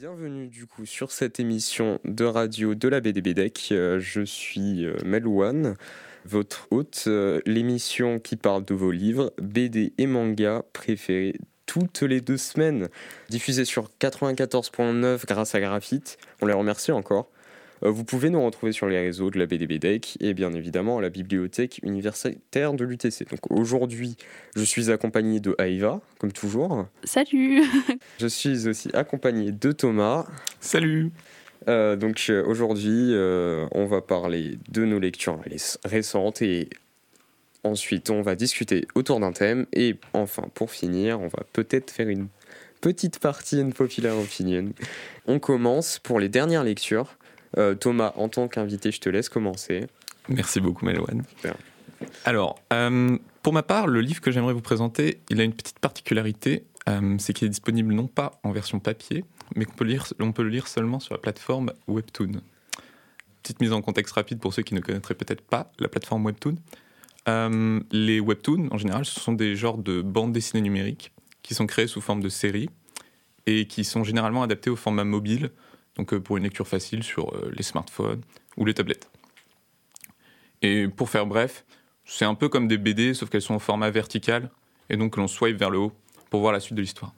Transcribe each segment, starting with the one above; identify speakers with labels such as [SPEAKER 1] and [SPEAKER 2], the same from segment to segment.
[SPEAKER 1] Bienvenue du coup sur cette émission de radio de la BD BDEC. Je suis Melouane, votre hôte, l'émission qui parle de vos livres, BD et manga préférés toutes les 2 semaines, diffusée sur 94.9 grâce à Graphite. On les remercie encore. Vous pouvez nous retrouver sur les réseaux de la BD BDEC et bien évidemment à la bibliothèque universitaire de l'UTC. Donc aujourd'hui, je suis accompagné de Aïva, comme toujours.
[SPEAKER 2] Salut.
[SPEAKER 1] Je suis aussi accompagné de Thomas.
[SPEAKER 3] Salut.
[SPEAKER 1] Donc aujourd'hui, on va parler de nos lectures récentes et ensuite on va discuter autour d'un thème et enfin pour finir, on va peut-être faire une petite partie unpopular opinion. On commence pour les dernières lectures. Thomas, en tant qu'invité, je te laisse commencer.
[SPEAKER 3] Merci beaucoup, Melouane.
[SPEAKER 1] Super.
[SPEAKER 3] Alors, pour ma part, le livre que j'aimerais vous présenter, il a une petite particularité, c'est qu'il est disponible non pas en version papier, mais on peut le lire seulement sur la plateforme Webtoon. Petite mise en contexte rapide pour ceux qui ne connaîtraient peut-être pas la plateforme Webtoon. Les Webtoons, en général, ce sont des genres de bandes dessinées numériques qui sont créées sous forme de séries et qui sont généralement adaptées au format mobile, donc pour une lecture facile sur les smartphones ou les tablettes. Et pour faire bref, c'est un peu comme des BD, sauf qu'elles sont en format vertical, et donc l'on swipe vers le haut pour voir la suite de l'histoire.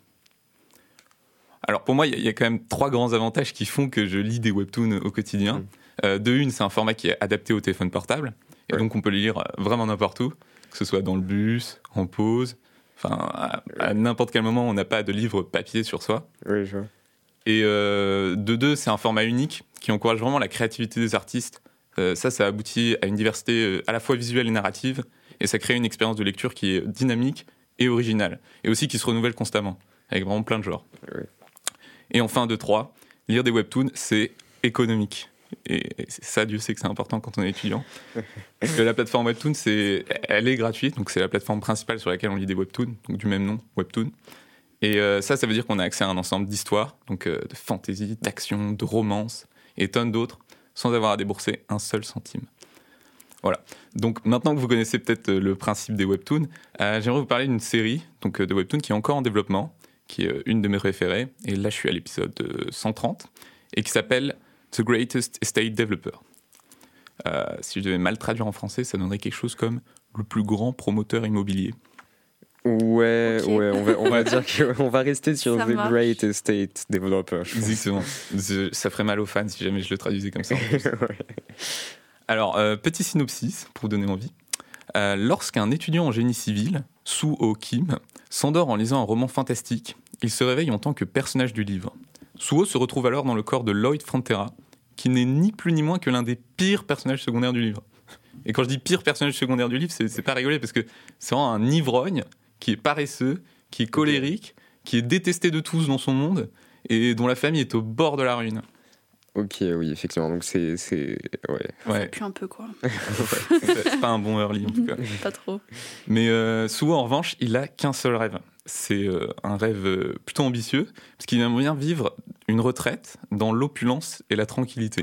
[SPEAKER 3] Alors pour moi, il y a quand même 3 grands avantages qui font que je lis des webtoons au quotidien. De une, c'est un format qui est adapté au téléphone portable, et donc on peut les lire vraiment n'importe où, que ce soit dans le bus, en pause, enfin à n'importe quel moment, on n'a pas de livre papier sur soi.
[SPEAKER 1] Oui, je vois.
[SPEAKER 3] Et de 2, c'est un format unique qui encourage vraiment la créativité des artistes. Ça aboutit à une diversité à la fois visuelle et narrative, et ça crée une expérience de lecture qui est dynamique et originale, et aussi qui se renouvelle constamment, avec vraiment plein de genres.
[SPEAKER 1] Oui.
[SPEAKER 3] Et enfin, de 3, lire des webtoons, c'est économique. Et ça, Dieu sait que c'est important quand on est étudiant. Parce que la plateforme Webtoon, elle est gratuite, donc c'est la plateforme principale sur laquelle on lit des webtoons, donc du même nom, Webtoon. Et ça veut dire qu'on a accès à un ensemble d'histoires, donc de fantasy, d'action, de romance, et tonnes d'autres, sans avoir à débourser un seul centime. Voilà. Donc maintenant que vous connaissez peut-être le principe des webtoons, j'aimerais vous parler d'une série donc, de webtoons qui est encore en développement, qui est une de mes préférées, et là je suis à l'épisode 130, et qui s'appelle The Greatest Estate Developer. Si je devais mal traduire en français, ça donnerait quelque chose comme le plus grand promoteur immobilier.
[SPEAKER 1] Ouais,
[SPEAKER 2] Ok.
[SPEAKER 1] ouais, on va dire qu'on va rester sur
[SPEAKER 2] Ça
[SPEAKER 1] The
[SPEAKER 2] marche.
[SPEAKER 1] Great Estate Developer. Je pense.
[SPEAKER 3] Exactement. Ça ferait mal aux fans si jamais je le traduisais comme ça.
[SPEAKER 1] Ouais.
[SPEAKER 3] Alors, petit synopsis pour vous donner envie. Lorsqu'un étudiant en génie civil, Soo-ho Kim, s'endort en lisant un roman fantastique, il se réveille en tant que personnage du livre. Soo-ho se retrouve alors dans le corps de Lloyd Frontera, qui n'est ni plus ni moins que l'un des pires personnages secondaires du livre. Et quand je dis pire personnage secondaire du livre, c'est pas rigoler, parce que c'est vraiment un ivrogne qui est paresseux, qui est colérique, qui est détesté de tous dans son monde, et dont la famille est au bord de la ruine.
[SPEAKER 1] Ok, oui, effectivement. Donc c'est ouais.
[SPEAKER 3] Ouais,
[SPEAKER 2] Puis un peu quoi.
[SPEAKER 3] c'est pas un bon early en tout cas.
[SPEAKER 2] Pas trop.
[SPEAKER 3] Mais Soo-ho, en revanche, il a qu'un seul rêve. C'est un rêve plutôt ambitieux, parce qu'il aimerait bien vivre une retraite dans l'opulence et la tranquillité.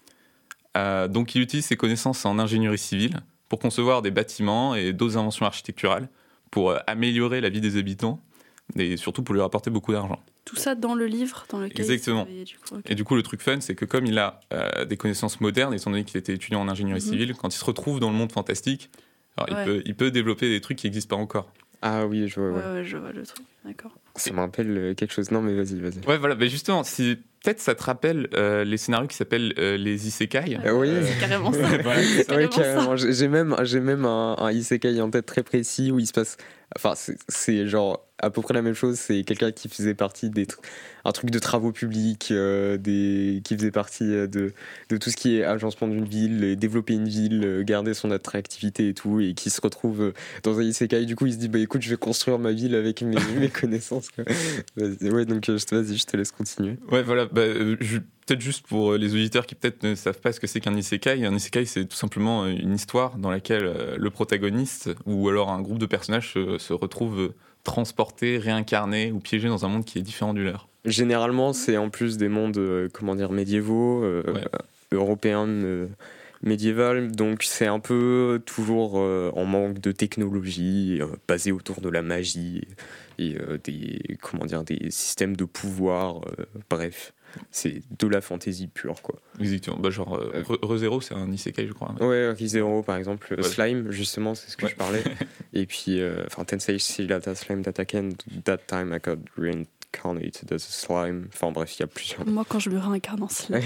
[SPEAKER 3] Donc il utilise ses connaissances en ingénierie civile pour concevoir des bâtiments et d'autres inventions architecturales pour améliorer la vie des habitants et surtout pour lui rapporter beaucoup d'argent.
[SPEAKER 2] Tout ça dans le livre dans lequel
[SPEAKER 3] Exactement.
[SPEAKER 2] il travaillait, du coup. Ok.
[SPEAKER 3] Et du coup, le truc fun, c'est que comme il a des connaissances modernes, étant donné qu'il était étudiant en ingénierie civile, quand il se retrouve dans le monde fantastique, alors il peut développer des trucs qui n'existent pas encore.
[SPEAKER 1] Ah oui, je vois. Ouais.
[SPEAKER 2] Ouais, je vois le truc. D'accord.
[SPEAKER 1] Ça me rappelle quelque chose. Non, mais vas-y.
[SPEAKER 3] Ouais, voilà. Mais justement, peut-être ça te rappelle les scénarios qui s'appellent les isekai.
[SPEAKER 1] Oui.
[SPEAKER 2] C'est carrément ça.
[SPEAKER 3] Voilà, c'est ça.
[SPEAKER 1] Ouais,
[SPEAKER 2] carrément
[SPEAKER 1] carrément. J'ai même un isekai en tête très précis où il se passe. Enfin, c'est genre à peu près la même chose. C'est quelqu'un qui faisait partie un truc de travaux publics, qui faisait partie de tout ce qui est agencement d'une ville, développer une ville, garder son attractivité et tout, et qui se retrouve dans un isekai. Du coup, il se dit bah écoute, je vais construire ma ville avec mes connaissances. Quoi. Vas-y, ouais, donc vas-y, je te laisse continuer.
[SPEAKER 3] Ouais, voilà. Peut-être juste pour les auditeurs qui peut-être ne savent pas ce que c'est qu'un isekai. Un isekai, c'est tout simplement une histoire dans laquelle le protagoniste ou alors un groupe de personnages se retrouve transporté, réincarné ou piégé dans un monde qui est différent du leur.
[SPEAKER 1] Généralement, c'est en plus des mondes médiévaux, européens, médiévales. Donc c'est un peu toujours en manque de technologie, basé autour de la magie et des systèmes de pouvoir. Bref. c'est de la fantasy pure, quoi.
[SPEAKER 3] Exactement. Bah, genre, ReZero, c'est un isekai, je crois.
[SPEAKER 1] Ouais, ReZero, par exemple,
[SPEAKER 3] Ouais.
[SPEAKER 1] Slime, justement, c'est ce que
[SPEAKER 3] Ouais.
[SPEAKER 1] je parlais. Et puis, Tensei Shirata Slime Dataken, That Time I Got Reincarnated as a Slime. Enfin bref, il y a plusieurs.
[SPEAKER 2] Moi, quand je me réincarne en slime.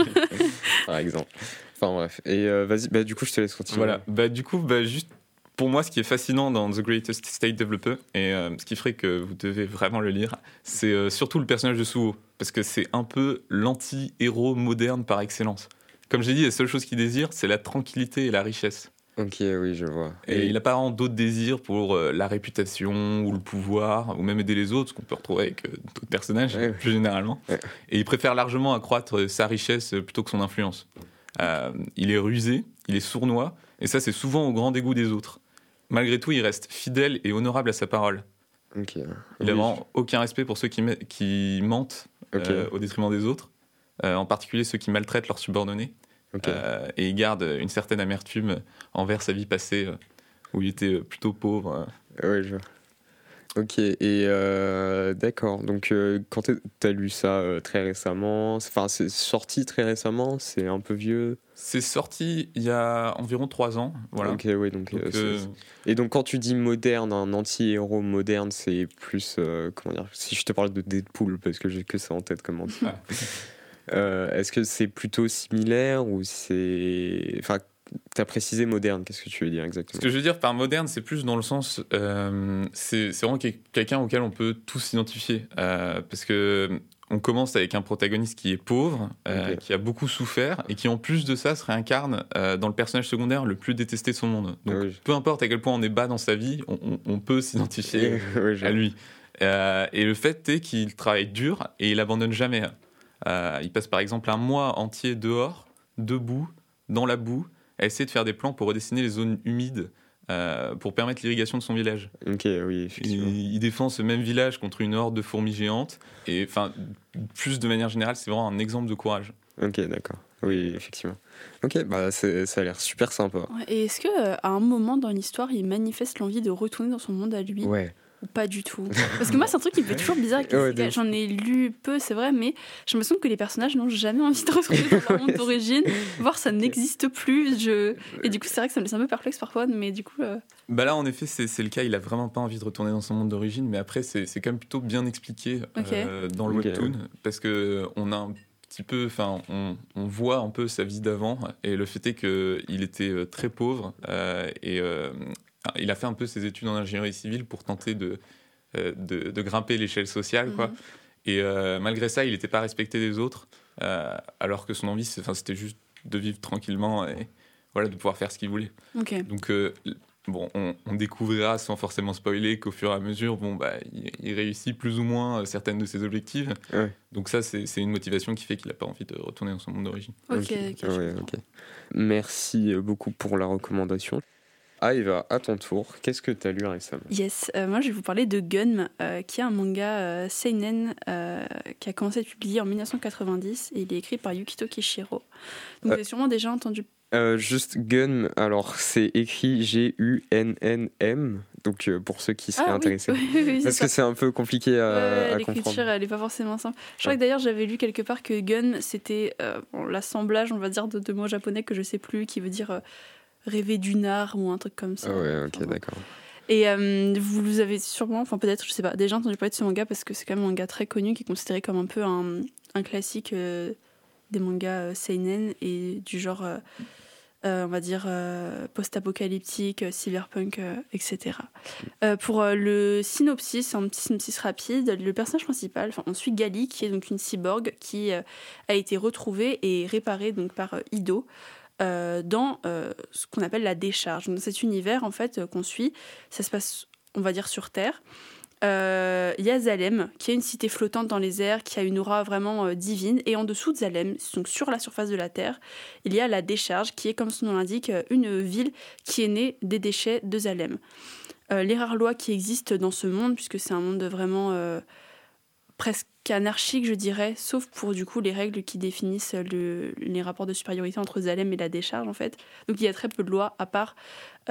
[SPEAKER 1] Par exemple. Enfin bref. Et vas-y, bah, du coup, je te laisse continuer.
[SPEAKER 3] Voilà. Bah, du coup, juste pour moi, ce qui est fascinant dans The Greatest State Developer, et ce qui ferait que vous devez vraiment le lire, c'est surtout le personnage de Suho. Parce que c'est un peu l'anti-héros moderne par excellence. Comme j'ai dit, la seule chose qu'il désire, c'est la tranquillité et la richesse.
[SPEAKER 1] Ok, oui, je vois.
[SPEAKER 3] Et il n'a pas vraiment d'autres désirs pour la réputation ou le pouvoir, ou même aider les autres, ce qu'on peut retrouver avec d'autres personnages,
[SPEAKER 1] Ouais.
[SPEAKER 3] plus généralement.
[SPEAKER 1] Ouais.
[SPEAKER 3] Et il préfère largement accroître sa richesse plutôt que son influence. Il est rusé, il est sournois, et ça, c'est souvent au grand dégoût des autres. Malgré tout, il reste fidèle et honorable à sa parole.
[SPEAKER 1] Ok.
[SPEAKER 3] Il n'a
[SPEAKER 1] Oui.
[SPEAKER 3] vraiment aucun respect pour ceux qui mentent
[SPEAKER 1] Ok.
[SPEAKER 3] au détriment des autres, en particulier ceux qui maltraitent leurs subordonnés.
[SPEAKER 1] Ok.
[SPEAKER 3] Et il garde une certaine amertume envers sa vie passée, où il était plutôt pauvre.
[SPEAKER 1] Ouais, je vois. Ok, et d'accord. Donc, quand t'as lu ça très récemment, enfin, c'est sorti très récemment, c'est un peu vieux.
[SPEAKER 3] C'est sorti il y a environ 3 ans. Voilà.
[SPEAKER 1] Ok, ouais, donc.
[SPEAKER 3] Donc,
[SPEAKER 1] Et donc, quand tu dis moderne, un anti-héros moderne, c'est plus. Comment dire? Si je te parle de Deadpool, parce que j'ai que ça en tête comme anti. Est-ce que c'est plutôt similaire ou c'est. Enfin, t'as précisé moderne, qu'est-ce que tu veux dire
[SPEAKER 3] Ce
[SPEAKER 1] exactement?
[SPEAKER 3] que je veux dire par moderne, c'est plus dans le sens, c'est vraiment quelqu'un auquel on peut tous s'identifier, parce que on commence avec un protagoniste qui est pauvre,
[SPEAKER 1] Ok.
[SPEAKER 3] qui a beaucoup souffert et qui en plus de ça se réincarne dans le personnage secondaire le plus détesté de son monde. Donc
[SPEAKER 1] Ah oui.
[SPEAKER 3] peu importe à quel point on est bas dans sa vie, on peut s'identifier
[SPEAKER 1] Ouais, je
[SPEAKER 3] à
[SPEAKER 1] vois.
[SPEAKER 3] lui. Et le fait est qu'il travaille dur et il abandonne jamais. Il passe par exemple un mois entier dehors, debout, dans la boue, à essayer de faire des plans pour redessiner les zones humides pour permettre l'irrigation de son village.
[SPEAKER 1] Ok, oui, effectivement.
[SPEAKER 3] Il défend ce même village contre une horde de fourmis géantes. Et enfin, plus de manière générale, c'est vraiment un exemple de courage.
[SPEAKER 1] Ok, d'accord. Oui, effectivement. Ok, bah ça a l'air super sympa.
[SPEAKER 2] Ouais, et est-ce que à un moment dans l'histoire, il manifeste l'envie de retourner dans son monde à lui
[SPEAKER 1] Ouais.
[SPEAKER 2] ou pas du tout? Parce que moi, c'est un truc qui me fait toujours bizarre. Avec les
[SPEAKER 1] Ouais,
[SPEAKER 2] isekai.
[SPEAKER 1] de ouf.
[SPEAKER 2] J'en ai lu peu, c'est vrai, mais je me sens que les personnages n'ont jamais envie de retourner dans leur monde d'origine, voire ça n'existe plus. Et du coup, c'est vrai que ça me laisse un peu perplexe parfois, mais du coup.
[SPEAKER 3] Bah là, en effet, c'est le cas. Il a vraiment pas envie de retourner dans son monde d'origine. Mais après, c'est quand même plutôt bien expliqué
[SPEAKER 2] Ok.
[SPEAKER 3] dans le
[SPEAKER 1] Ok.
[SPEAKER 3] webtoon. Parce qu'on a un petit peu. Enfin, on voit un peu sa vie d'avant. Et le fait est qu'il était très pauvre. Il a fait un peu ses études en ingénierie civile pour tenter de grimper l'échelle sociale, quoi.
[SPEAKER 2] Mhm.
[SPEAKER 3] Et malgré ça, il n'était pas respecté des autres, alors que son envie, c'était juste de vivre tranquillement et voilà, de pouvoir faire ce qu'il voulait.
[SPEAKER 2] Ok.
[SPEAKER 3] Donc, bon, on découvrira sans forcément spoiler qu'au fur et à mesure, bon, bah, il réussit plus ou moins certaines de ses objectifs.
[SPEAKER 1] Ouais.
[SPEAKER 3] Donc ça, c'est une motivation qui fait qu'il n'a pas envie de retourner dans son monde d'origine.
[SPEAKER 2] Ok,
[SPEAKER 1] Ok,
[SPEAKER 2] je
[SPEAKER 1] ouais,
[SPEAKER 2] comprends.
[SPEAKER 1] ok. Merci beaucoup pour la recommandation. Ah, Eva, à ton tour, qu'est-ce que tu as lu récemment?
[SPEAKER 2] Yes, moi je vais vous parler de Gun, qui est un manga seinen qui a commencé à être publié en 1990 et il est écrit par Yukito Kishiro. Donc vous avez sûrement déjà entendu.
[SPEAKER 1] Juste Gun, alors c'est écrit G-U-N-N-M, donc pour ceux qui seraient intéressés.
[SPEAKER 2] Oui,
[SPEAKER 1] Parce que c'est un peu compliqué à
[SPEAKER 2] l'écriture,
[SPEAKER 1] comprendre.
[SPEAKER 2] elle est pas forcément simple. Je crois que d'ailleurs j'avais lu quelque part que Gun, c'était l'assemblage, on va dire, de mots japonais que je sais plus, qui veut dire rêver d'une art ou un truc comme ça.
[SPEAKER 1] Ah ouais, ok,
[SPEAKER 2] Enfin,
[SPEAKER 1] d'accord.
[SPEAKER 2] Et vous avez sûrement, enfin peut-être, je sais pas, déjà entendu parler de ce manga parce que c'est quand même un manga très connu qui est considéré comme un peu un classique des mangas seinen et du genre, on va dire, post-apocalyptique, cyberpunk, etc. Pour le synopsis, un petit synopsis rapide, le personnage principal, enfin, on suit Gali qui est donc une cyborg qui a été retrouvée et réparée donc, par Ido. Dans ce qu'on appelle la décharge. Donc, dans cet univers en fait qu'on suit, ça se passe, on va dire, sur Terre. Il y a Zalem, qui est une cité flottante dans les airs, qui a une aura vraiment divine. Et en dessous de Zalem, donc sur la surface de la Terre, il y a la décharge, qui est, comme son nom l'indique, une ville qui est née des déchets de Zalem. Les rares lois qui existent dans ce monde, puisque c'est un monde vraiment presque anarchique, je dirais, sauf pour du coup les règles qui définissent les rapports de supériorité entre Zalem et la décharge en fait. Donc il y a très peu de lois à part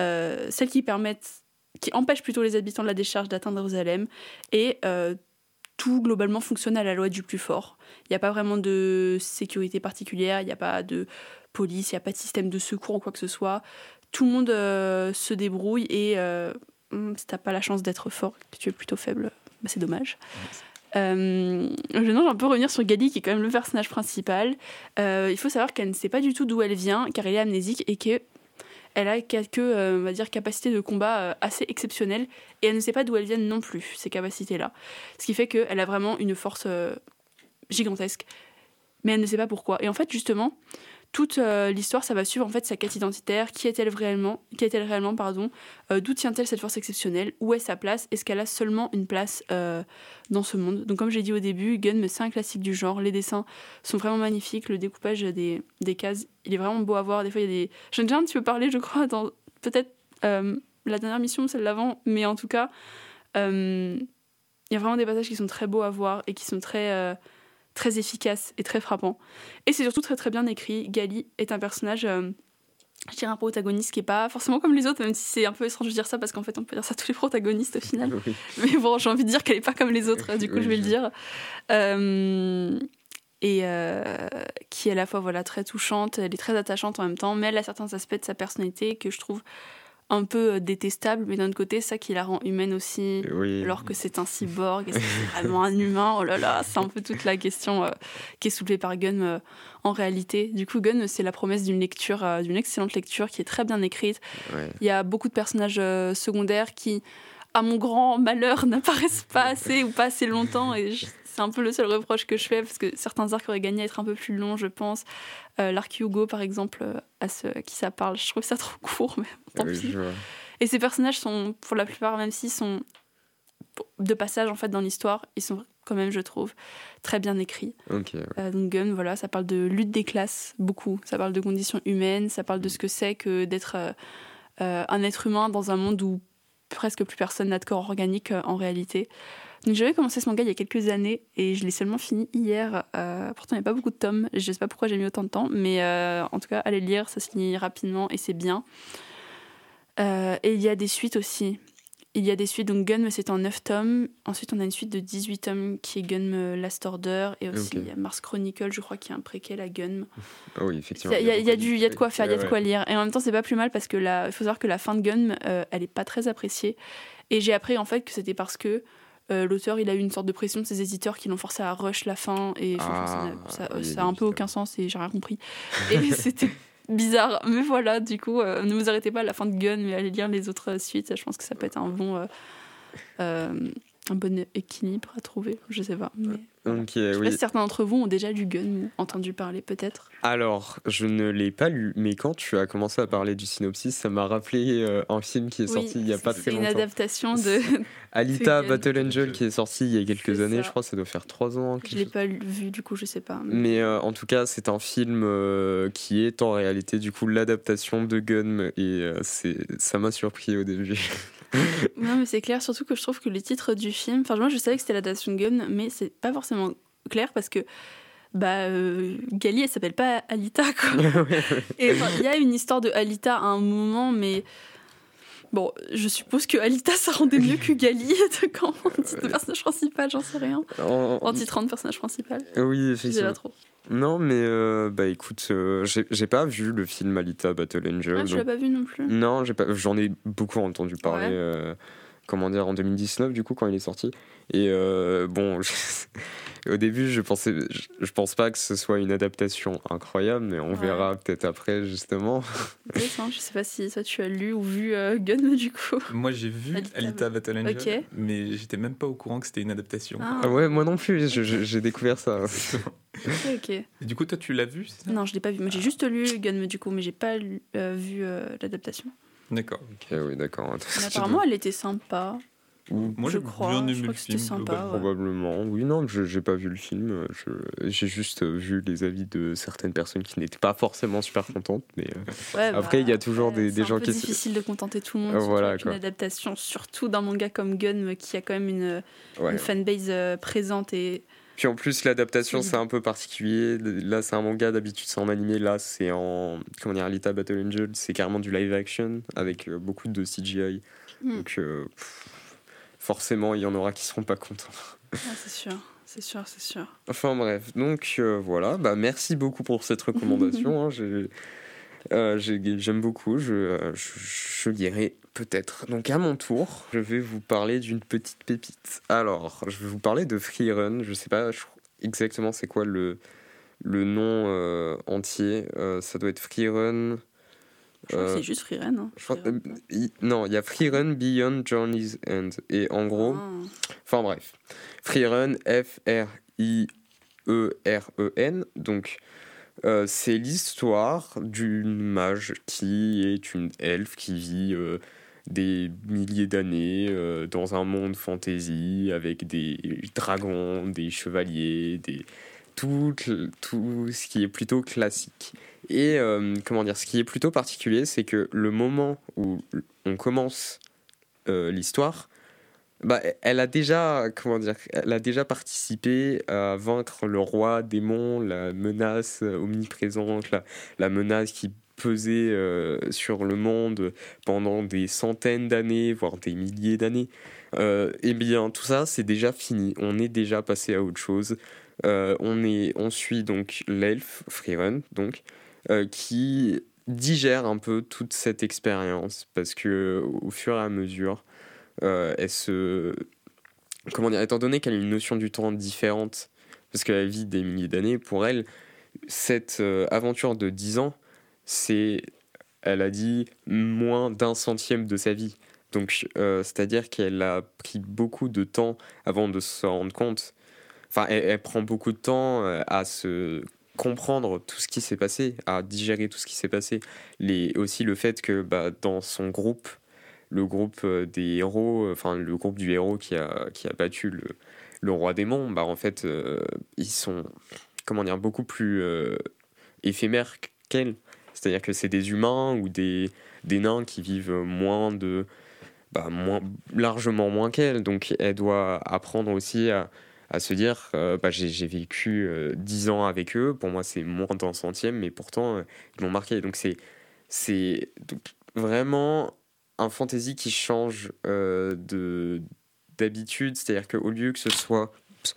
[SPEAKER 2] celles qui empêchent plutôt les habitants de la décharge d'atteindre Zalem et tout globalement fonctionne à la loi du plus fort. Il n'y a pas vraiment de sécurité particulière, il n'y a pas de police, il n'y a pas de système de secours ou quoi que ce soit. Tout le monde se débrouille et si t'as pas la chance d'être fort, que tu es plutôt faible, bah c'est dommage. Je vais un peu revenir sur Gali, qui est quand même le personnage principal. Il faut savoir qu'elle ne sait pas du tout d'où elle vient, car elle est amnésique et qu'elle a quelques on va dire, capacités de combat assez exceptionnelles, et elle ne sait pas d'où elles viennent non plus, ces capacités-là. Ce qui fait qu'elle a vraiment une force gigantesque, mais elle ne sait pas pourquoi. Et en fait, justement, toute l'histoire, ça va suivre en fait sa quête identitaire. Qui est-elle réellement, d'où tient-elle cette force exceptionnelle, où est sa place, est-ce qu'elle a seulement une place dans ce monde. Donc comme j'ai dit au début, Gun, c'est un classique du genre, les dessins sont vraiment magnifiques, le découpage des cases, il est vraiment beau à voir. Des fois il y a des... J'en ai déjà un petit peu parlé, je crois, dans peut-être la dernière mission ou celle d'avant, mais en tout cas il y a vraiment des passages qui sont très beaux à voir et qui sont très efficaces et très frappants. Et c'est surtout très très bien écrit. Gali est un personnage, je dirais un protagoniste qui est pas forcément comme les autres, même si c'est un peu étrange de dire ça, parce qu'en fait on peut dire ça à tous les protagonistes au final. Oui. Mais bon, j'ai envie de dire qu'elle est pas comme les autres, du coup oui, je vais le dire. Qui est à la fois très touchante, elle est très attachante en même temps, mais elle a certains aspects de sa personnalité que je trouve un peu détestable, mais d'un autre côté, ça qui la rend humaine aussi, oui. Alors que c'est un cyborg et c'est vraiment un humain. Oh là là, c'est un peu toute la question qui est soulevée par Gun en réalité. Du coup, Gun, c'est la promesse d'une lecture, d'une excellente lecture qui est très bien écrite. Ouais. Il y a beaucoup de personnages secondaires qui, à mon grand malheur, n'apparaissent pas assez ou pas assez longtemps, et c'est un peu le seul reproche que je fais, parce que certains arcs auraient gagné à être un peu plus longs, je pense. L'arc Hugo, par exemple, à ceux à qui ça parle, je trouve ça trop court, mais tant pis. Et ces personnages sont, pour la plupart, même s'ils sont de passage en fait, dans l'histoire, ils sont quand même, je trouve, très bien écrits. Okay, ouais. Donc Gun, voilà, ça parle de lutte des classes, beaucoup. Ça parle de conditions humaines, ça parle de ce que c'est que d'être un être humain dans un monde où presque plus personne n'a de corps organique en réalité. Donc j'avais commencé ce manga il y a quelques années et je l'ai seulement fini hier. Pourtant il n'y a pas beaucoup de tomes, je ne sais pas pourquoi j'ai mis autant de temps, mais en tout cas allez le lire, ça se lit rapidement et c'est bien. Et il y a des suites aussi. Il y a des suites, donc Gun c'est en 9 tomes, ensuite on a une suite de 18 tomes qui est Gun Last Order, et aussi il y a Mars Chronicle, je crois qu'il y a un préquel à Gun.
[SPEAKER 1] Ah oui, effectivement.
[SPEAKER 2] Il y a de quoi faire, il y a de quoi lire, et en même temps c'est pas plus mal parce que il faut savoir que la fin de Gun elle est pas très appréciée, et j'ai appris en fait que c'était parce que l'auteur il a eu une sorte de pression de ses éditeurs qui l'ont forcé à rush la fin, et ça a un peu aucun sens et j'ai rien compris. Et c'était bizarre, mais voilà, du coup, ne vous arrêtez pas à la fin de Gun, mais allez lire les autres suites, je pense que ça peut être un bon équilibre à trouver, je sais pas. Mais... je sais pas si certains d'entre vous ont déjà lu Gun ou entendu parler peut-être.
[SPEAKER 1] Alors, je ne l'ai pas lu, mais quand tu as commencé à parler du synopsis, ça m'a rappelé un film qui est sorti il y a pas très longtemps.
[SPEAKER 2] C'est une adaptation de...
[SPEAKER 1] Alita Battle Angel qui est sorti il y a quelques années, je crois que ça doit faire 3 ans.
[SPEAKER 2] Je l'ai pas vu, du coup je sais pas.
[SPEAKER 1] Mais en tout cas, c'est un film qui est en réalité du coup l'adaptation de Gun, et ça m'a surpris au début.
[SPEAKER 2] Non mais c'est clair, surtout que je trouve que les titres du film, enfin moi je savais que c'était l'adaptation de Gun, mais c'est pas forcément clair parce que Gali elle s'appelle pas Alita quoi. Et il y a une histoire de Alita à un moment, mais bon, je suppose que Alita ça rendait mieux que Gali quand on titre de personnage principal, j'en sais rien. En titrant de personnage principal.
[SPEAKER 1] Oui, effectivement.
[SPEAKER 2] Trop.
[SPEAKER 1] Non, mais écoute, j'ai pas vu le film Alita Battle Angel.
[SPEAKER 2] Ah, tu l'as pas vu non plus?
[SPEAKER 1] Non, j'en ai beaucoup entendu parler. Ouais. En 2019 du coup quand il est sorti. Et au début je pense pas que ce soit une adaptation incroyable, mais on verra peut-être après justement.
[SPEAKER 2] Je sais pas si toi tu as lu ou vu Gun du coup.
[SPEAKER 3] Moi j'ai vu Alita Battle Angel, mais j'étais même pas au courant que c'était une adaptation.
[SPEAKER 1] Ah ouais, moi non plus, j'ai découvert ça.
[SPEAKER 2] Ok.
[SPEAKER 3] Et du coup toi tu l'as vu, c'est ça?
[SPEAKER 2] Non, je l'ai pas vu. Moi j'ai juste lu Gun du coup, mais j'ai pas vu l'adaptation.
[SPEAKER 3] D'accord.
[SPEAKER 1] Ok, oui, d'accord.
[SPEAKER 2] Mais apparemment, elle était sympa.
[SPEAKER 3] Moi,
[SPEAKER 2] je crois que c'était sympa.
[SPEAKER 1] Probablement. Oui, non, j'ai pas vu le film. J'ai juste vu les avis de certaines personnes qui n'étaient pas forcément super contentes. Mais après, il y a toujours des gens qui...
[SPEAKER 2] C'est difficile de contenter tout le monde.
[SPEAKER 1] Voilà,
[SPEAKER 2] avec une adaptation, surtout d'un manga comme Gun, qui a quand même une fanbase présente et...
[SPEAKER 1] Puis en plus, l'adaptation, c'est un peu particulier. Là, c'est un manga, d'habitude, c'est en animé. Là, c'est en... Alita Battle Angel, c'est carrément du live action, avec beaucoup de CGI. Donc, forcément, il y en aura qui seront pas contents.
[SPEAKER 2] c'est sûr, c'est sûr, c'est sûr.
[SPEAKER 1] Enfin bref, donc voilà, merci beaucoup pour cette recommandation. Hein, j'aime beaucoup, je lirai peut-être. Donc à mon tour, je vais vous parler d'une petite pépite. Alors, je vais vous parler de Freerun. Je sais pas exactement c'est quoi le nom entier. Ça doit être Freerun.
[SPEAKER 2] Je crois que c'est juste Freerun. Hein.
[SPEAKER 1] Non, il y a Freerun Beyond Journey's End. Et en gros, enfin bref, Freerun, Freeren. Donc, c'est l'histoire d'une mage qui est une elfe qui vit des milliers d'années dans un monde fantasy avec des dragons, des chevaliers, tout ce qui est plutôt classique. Et ce qui est plutôt particulier, c'est que le moment où on commence l'histoire, elle a déjà participé à vaincre le roi démon, la menace omniprésente, la menace qui pesait sur le monde pendant des centaines d'années, voire des milliers d'années. Et bien, tout ça, c'est déjà fini. On est déjà passé à autre chose. On suit donc l'elfe, Freerun, donc, qui digère un peu toute cette expérience, parce que au fur et à mesure, étant donné qu'elle a une notion du temps différente, parce qu'elle vit des milliers d'années, pour elle, cette aventure de 10 ans, elle a dit, moins d'un centième de sa vie. Donc, c'est-à-dire qu'elle a pris beaucoup de temps avant de se rendre compte. Enfin, elle prend beaucoup de temps à se comprendre tout ce qui s'est passé, à digérer tout ce qui s'est passé. Aussi le fait que dans son groupe, le groupe des héros, enfin le groupe du héros qui a battu le roi démon, en fait, ils sont beaucoup plus éphémères qu'elle. C'est-à-dire que c'est des humains ou des nains qui vivent largement moins qu'elle. Donc elle doit apprendre aussi à se dire j'ai vécu 10 ans avec eux, pour moi c'est moins d'un centième, mais pourtant ils m'ont marqué. Donc c'est donc, vraiment un fantasy qui change d'habitude, c'est-à-dire qu'au lieu que ce soit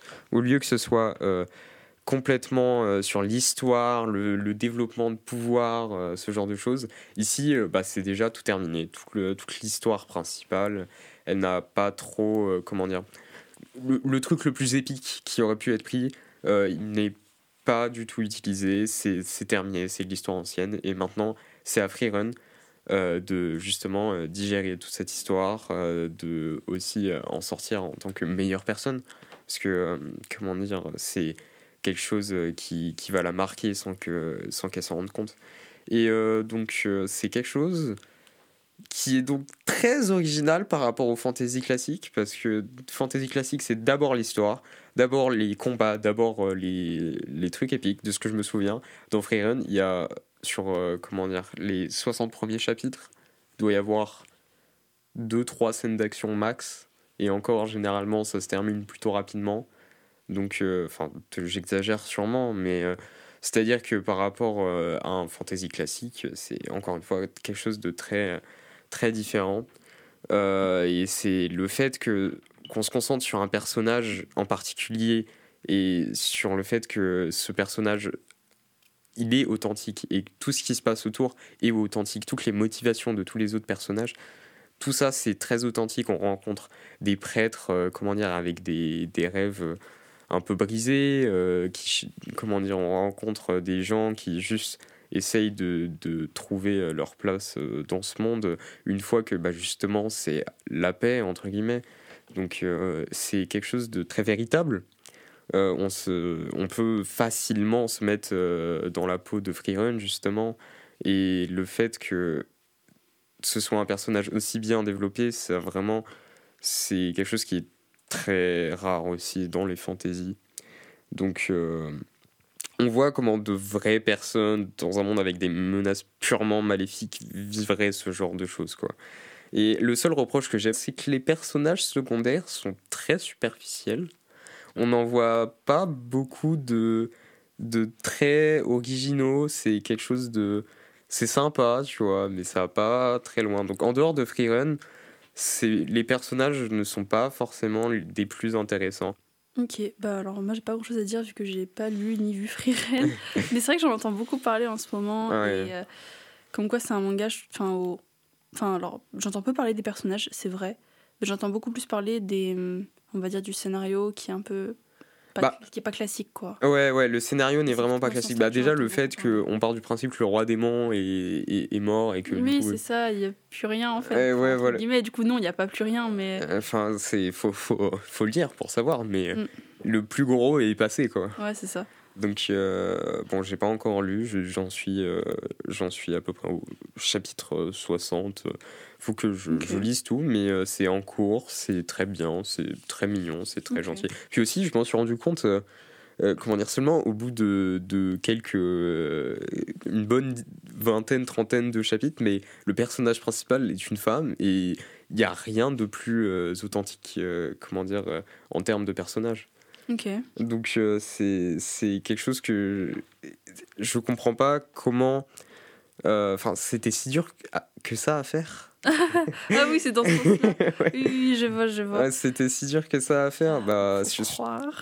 [SPEAKER 1] complètement sur l'histoire, le développement de pouvoir, ce genre de choses, ici c'est déjà tout terminé. Toute l'histoire principale, elle n'a pas trop le truc le plus épique qui aurait pu être pris, il n'est pas du tout utilisé. C'est terminé, c'est de l'histoire ancienne, et maintenant c'est à Freerun de justement digérer toute cette histoire, de aussi en sortir en tant que meilleure personne, parce que c'est quelque chose qui va la marquer sans qu'elle s'en rende compte. Et donc c'est quelque chose qui est donc très original par rapport au fantasy classique, parce que fantasy classique, c'est d'abord l'histoire, d'abord les combats, d'abord les trucs épiques. De ce que je me souviens, dans Freerun, il y a sur les 60 premiers chapitres, il doit y avoir 2-3 scènes d'action max, et encore généralement ça se termine plutôt rapidement. Donc j'exagère sûrement, mais c'est-à-dire que par rapport à un fantasy classique, c'est encore une fois quelque chose de très très différent. Et c'est le fait qu'on se concentre sur un personnage en particulier, et sur le fait que ce personnage, il est authentique, et tout ce qui se passe autour est authentique, toutes les motivations de tous les autres personnages, tout ça c'est très authentique. On rencontre des prêtres avec des rêves un peu brisés, on rencontre des gens qui juste essayent de trouver leur place dans ce monde, une fois que justement c'est la paix entre guillemets. Donc c'est quelque chose de très véritable. On peut facilement se mettre dans la peau de Freerun, justement, et le fait que ce soit un personnage aussi bien développé, c'est quelque chose qui est très rare aussi dans les fantaisies. Donc on voit comment de vraies personnes dans un monde avec des menaces purement maléfiques vivraient ce genre de choses, quoi. Et le seul reproche que j'ai, c'est que les personnages secondaires sont très superficiels. On n'en voit pas beaucoup de traits originaux. C'est quelque chose de... C'est sympa, tu vois, mais ça va pas très loin. Donc en dehors de Freerun, les personnages ne sont pas forcément des plus intéressants.
[SPEAKER 2] Ok, bah alors moi j'ai pas grand chose à dire vu que j'ai pas lu ni vu Frieren. Mais c'est vrai que j'en entends beaucoup parler en ce moment.
[SPEAKER 1] Ouais.
[SPEAKER 2] Et comme quoi c'est un manga. Enfin, alors j'entends peu parler des personnages, c'est vrai. Mais j'entends beaucoup plus parler des. On va dire du scénario qui est un peu. Qui est pas classique quoi.
[SPEAKER 1] Ouais, le scénario n'est
[SPEAKER 2] C'est
[SPEAKER 1] vraiment pas
[SPEAKER 2] plutôt
[SPEAKER 1] classique.
[SPEAKER 2] dans ce sens-là que
[SPEAKER 1] Déjà,
[SPEAKER 2] j'entends
[SPEAKER 1] le fait
[SPEAKER 2] beaucoup parler.
[SPEAKER 1] qu'on part du principe que le roi démon est mort et que du
[SPEAKER 2] Oui,
[SPEAKER 1] coup.
[SPEAKER 2] c'est ça, il n'y a plus rien en fait.
[SPEAKER 1] Ouais,
[SPEAKER 2] Enfin, entre
[SPEAKER 1] voilà.
[SPEAKER 2] guillemets, du coup, non, il n'y a pas plus rien, mais.
[SPEAKER 1] Enfin, faut le dire pour savoir, mais
[SPEAKER 2] Mm.
[SPEAKER 1] le plus gros est passé, quoi.
[SPEAKER 2] Ouais, c'est ça.
[SPEAKER 1] Donc, bon, j'ai pas encore lu, j'en suis à peu près au chapitre 60. Faut que je lise tout, mais c'est en cours, c'est très bien, c'est très mignon, c'est très gentil. Puis aussi, je m'en suis rendu compte, comment dire, seulement au bout de une bonne vingtaine, trentaine de chapitres, mais le personnage principal est une femme et il n'y a rien de plus authentique, comment dire, en termes de personnage.
[SPEAKER 2] Ok.
[SPEAKER 1] Donc c'est quelque chose que je comprends pas comment. Enfin, c'était si dur que ça à faire.
[SPEAKER 2] Ah oui, c'est dans ce sens-là.
[SPEAKER 1] Ouais.
[SPEAKER 2] Oui, je vois.
[SPEAKER 1] Ouais, c'était si dur que ça à faire. Bah,
[SPEAKER 2] Faut croire.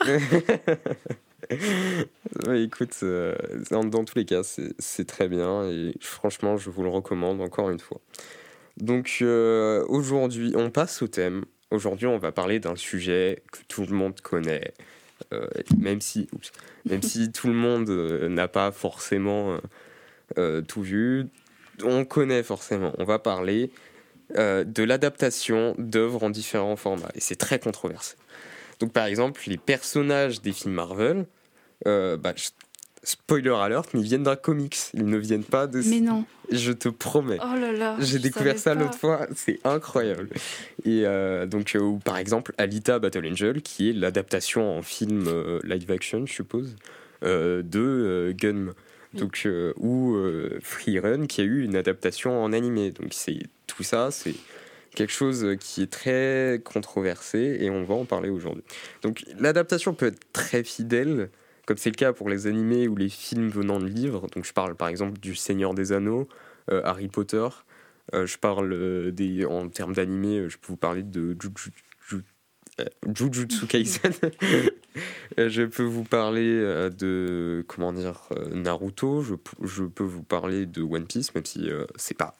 [SPEAKER 1] Ouais, écoute, dans tous les cas, c'est très bien et franchement, je vous le recommande encore une fois. Donc aujourd'hui, on passe au thème. Aujourd'hui, on va parler d'un sujet que tout le monde connaît. Même si tout le monde n'a pas forcément tout vu, on connaît forcément. On va parler de l'adaptation d'œuvres en différents formats. Et c'est très controversé. Donc par exemple, les personnages des films Marvel, spoiler alert, mais ils viennent d'un comics. Ils ne viennent pas de...
[SPEAKER 2] Mais non.
[SPEAKER 1] Je te promets.
[SPEAKER 2] Oh là là.
[SPEAKER 1] J'ai découvert ça l'autre fois, c'est incroyable. Et ou par exemple Alita Battle Angel, qui est l'adaptation en film live action, je suppose, de Gunm. Donc, ou Free Run, qui a eu une adaptation en animé. Donc tout ça, c'est quelque chose qui est très controversé et on va en parler aujourd'hui. Donc l'adaptation peut être très fidèle, comme c'est le cas pour les animés ou les films venant de livres. Donc je parle par exemple du Seigneur des Anneaux, Harry Potter. Je parle en termes d'animé, je peux vous parler de Jujutsu Kaisen. Je peux vous parler de Naruto. Je peux vous parler de One Piece, même si c'est pas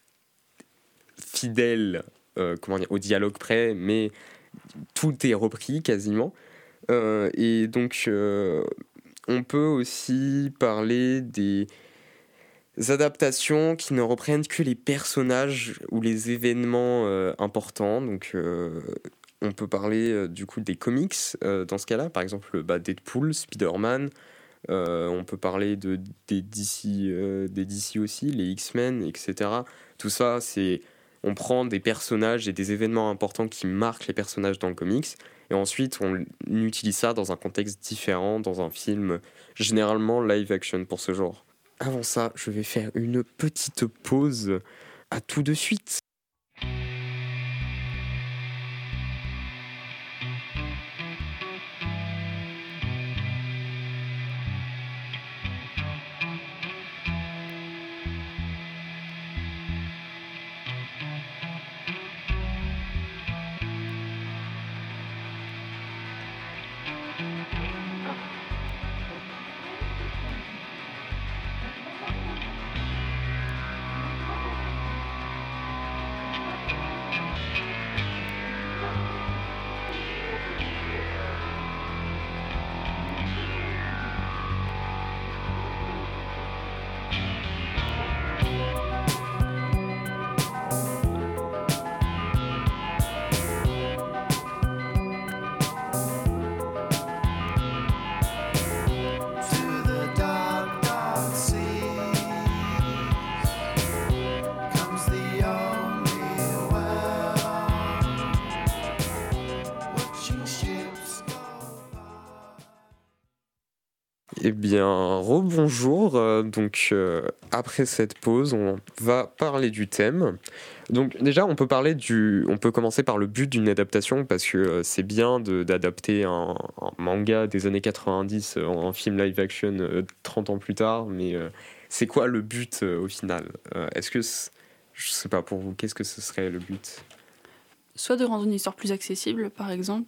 [SPEAKER 1] fidèle au dialogue près, mais tout est repris quasiment. Et donc on peut aussi parler des adaptations qui ne reprennent que les personnages ou les événements importants. Donc on peut parler du coup des comics dans ce cas-là, par exemple Deadpool, Spider-Man. On peut parler des DC aussi, les X-Men, etc. Tout ça, on prend des personnages et des événements importants qui marquent les personnages dans le comics, et ensuite on utilise ça dans un contexte différent, dans un film, généralement live action pour ce genre. Avant ça, je vais faire une petite pause. À tout de suite. Eh bien, rebonjour. Donc, après cette pause, on va parler du thème. Donc, déjà, on peut commencer par le but d'une adaptation, parce que c'est bien d'adapter un manga des années 90 en film live action 30 ans plus tard, mais c'est quoi le but au final? Est-ce que, je sais pas, pour vous, qu'est-ce que ce serait le but?
[SPEAKER 2] Soit de rendre une histoire plus accessible, par exemple.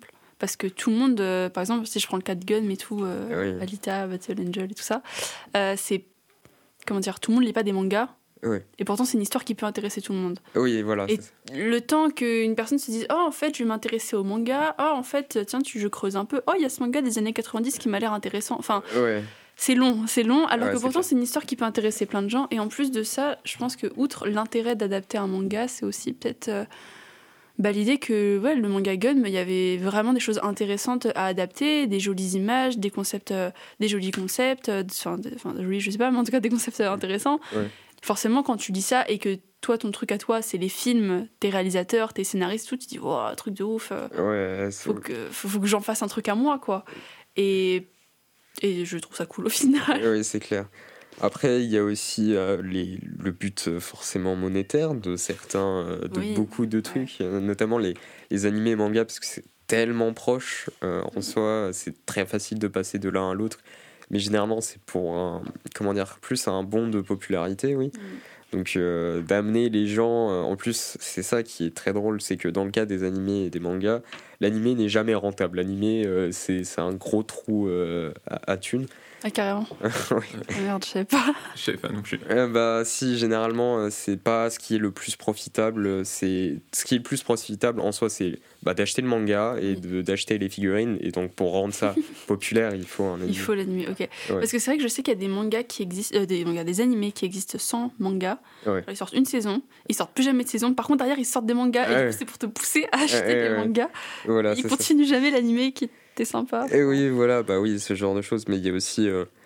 [SPEAKER 2] parce que tout le monde, par exemple, si je prends le cas de Gun et tout,
[SPEAKER 1] Oui.
[SPEAKER 2] Alita, Battle Angel et tout ça, c'est, comment dire, tout le monde lit pas des mangas.
[SPEAKER 1] Oui.
[SPEAKER 2] Et pourtant, c'est une histoire qui peut intéresser tout le monde.
[SPEAKER 1] Oui, voilà.
[SPEAKER 2] Et le temps qu'une personne se dise « Oh, en fait, je vais m'intéresser au manga. Oh, en fait, tiens, je creuse un peu. Oh, il y a ce manga des années 90 qui m'a l'air intéressant. » Enfin,
[SPEAKER 1] Ouais.
[SPEAKER 2] c'est long, alors
[SPEAKER 1] Ouais,
[SPEAKER 2] que
[SPEAKER 1] c'est
[SPEAKER 2] pourtant,
[SPEAKER 1] clair.
[SPEAKER 2] c'est une histoire qui peut intéresser plein de gens. Et en plus de ça, je pense que outre l'intérêt d'adapter un manga, c'est aussi peut-être l'idée que le manga Gun, il y avait vraiment des choses intéressantes à adapter, des jolies images, des concepts, des jolis concepts, jolis, je sais pas, mais en tout cas des concepts intéressants.
[SPEAKER 1] Ouais.
[SPEAKER 2] Forcément, quand tu dis ça et que toi, ton truc à toi, c'est les films, tes réalisateurs, tes scénaristes, tout, tu dis, wow, truc de ouf,
[SPEAKER 1] Ouais,
[SPEAKER 2] faut que j'en fasse un truc à moi, quoi. Et je trouve ça cool au final.
[SPEAKER 1] Oui, c'est clair. Après, il y a aussi le but forcément monétaire de certains,
[SPEAKER 2] Oui,
[SPEAKER 1] beaucoup de trucs, notamment les animés et mangas, parce que c'est tellement proche en soi, c'est très facile de passer de l'un à l'autre. Mais généralement, c'est pour plus un bond de popularité, oui. Donc d'amener les gens, en plus c'est ça qui est très drôle, c'est que dans le cas des animés et des mangas, l'animé n'est jamais rentable. L'animé c'est un gros trou à thunes.
[SPEAKER 2] Ah, carrément.
[SPEAKER 1] Oui.
[SPEAKER 2] Ah, merde, je savais pas.
[SPEAKER 3] Je sais pas non plus.
[SPEAKER 1] Bah si, généralement c'est pas ce qui est le plus profitable. C'est ce qui est le plus profitable en soi, c'est d'acheter le manga et d'acheter les figurines. Et donc pour rendre ça populaire, il faut un anime.
[SPEAKER 2] Il faut l'animé, ok.
[SPEAKER 1] Ouais.
[SPEAKER 2] Parce que c'est vrai que je sais qu'il y a des mangas qui existent, des animés qui existent sans manga.
[SPEAKER 1] Ouais.
[SPEAKER 2] Alors, ils sortent une saison, ils sortent plus jamais de saison. Par contre, derrière, ils sortent des mangas et
[SPEAKER 1] Ouais.
[SPEAKER 2] du coup, c'est pour te pousser à acheter les mangas.
[SPEAKER 1] Voilà,
[SPEAKER 2] Ils
[SPEAKER 1] c'est ça.
[SPEAKER 2] continuent jamais l'animé qui était sympa.
[SPEAKER 1] Et oui, voilà, bah oui, ce genre de choses. Mais il y a aussi,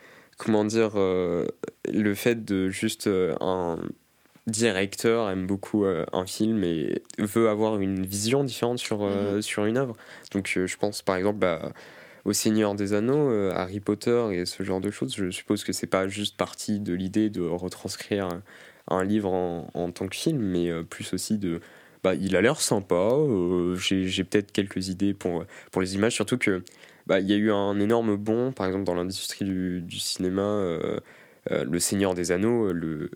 [SPEAKER 1] le fait de juste un directeur aime beaucoup un film et veut avoir une vision différente sur une œuvre. Donc je pense par exemple au Seigneur des Anneaux, Harry Potter et ce genre de choses. Je suppose que c'est pas juste partie de l'idée de retranscrire un livre en tant que film, mais plus aussi de... il a l'air sympa, j'ai peut-être quelques idées pour les images, surtout que il y a eu un énorme bond, par exemple, dans l'industrie du cinéma, le Seigneur des Anneaux,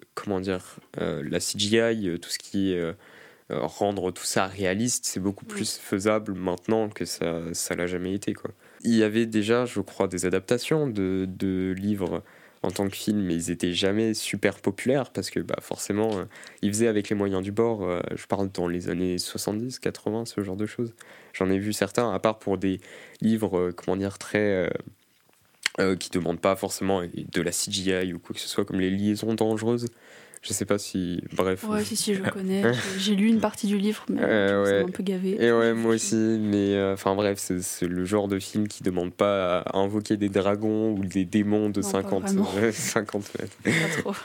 [SPEAKER 1] la CGI, tout ce qui est rendre tout ça réaliste, c'est beaucoup plus faisable maintenant que ça l'a jamais été, quoi. Il y avait déjà, je crois, des adaptations de livres en tant que film, mais ils étaient jamais super populaires parce que forcément, ils faisaient avec les moyens du bord. Je parle dans les années 70, 80, ce genre de choses. J'en ai vu certains, à part pour des livres, très... qui demandent pas forcément de la CGI ou quoi que ce soit, comme les liaisons dangereuses. Je sais pas si... Bref.
[SPEAKER 2] Ouais, si, je connais. J'ai lu une partie du livre, mais ça m'a un peu gavé.
[SPEAKER 1] Et ouais, moi aussi, mais bref, c'est le genre de film qui demande pas à invoquer des dragons ou des démons de 50 mètres.
[SPEAKER 2] Pas trop.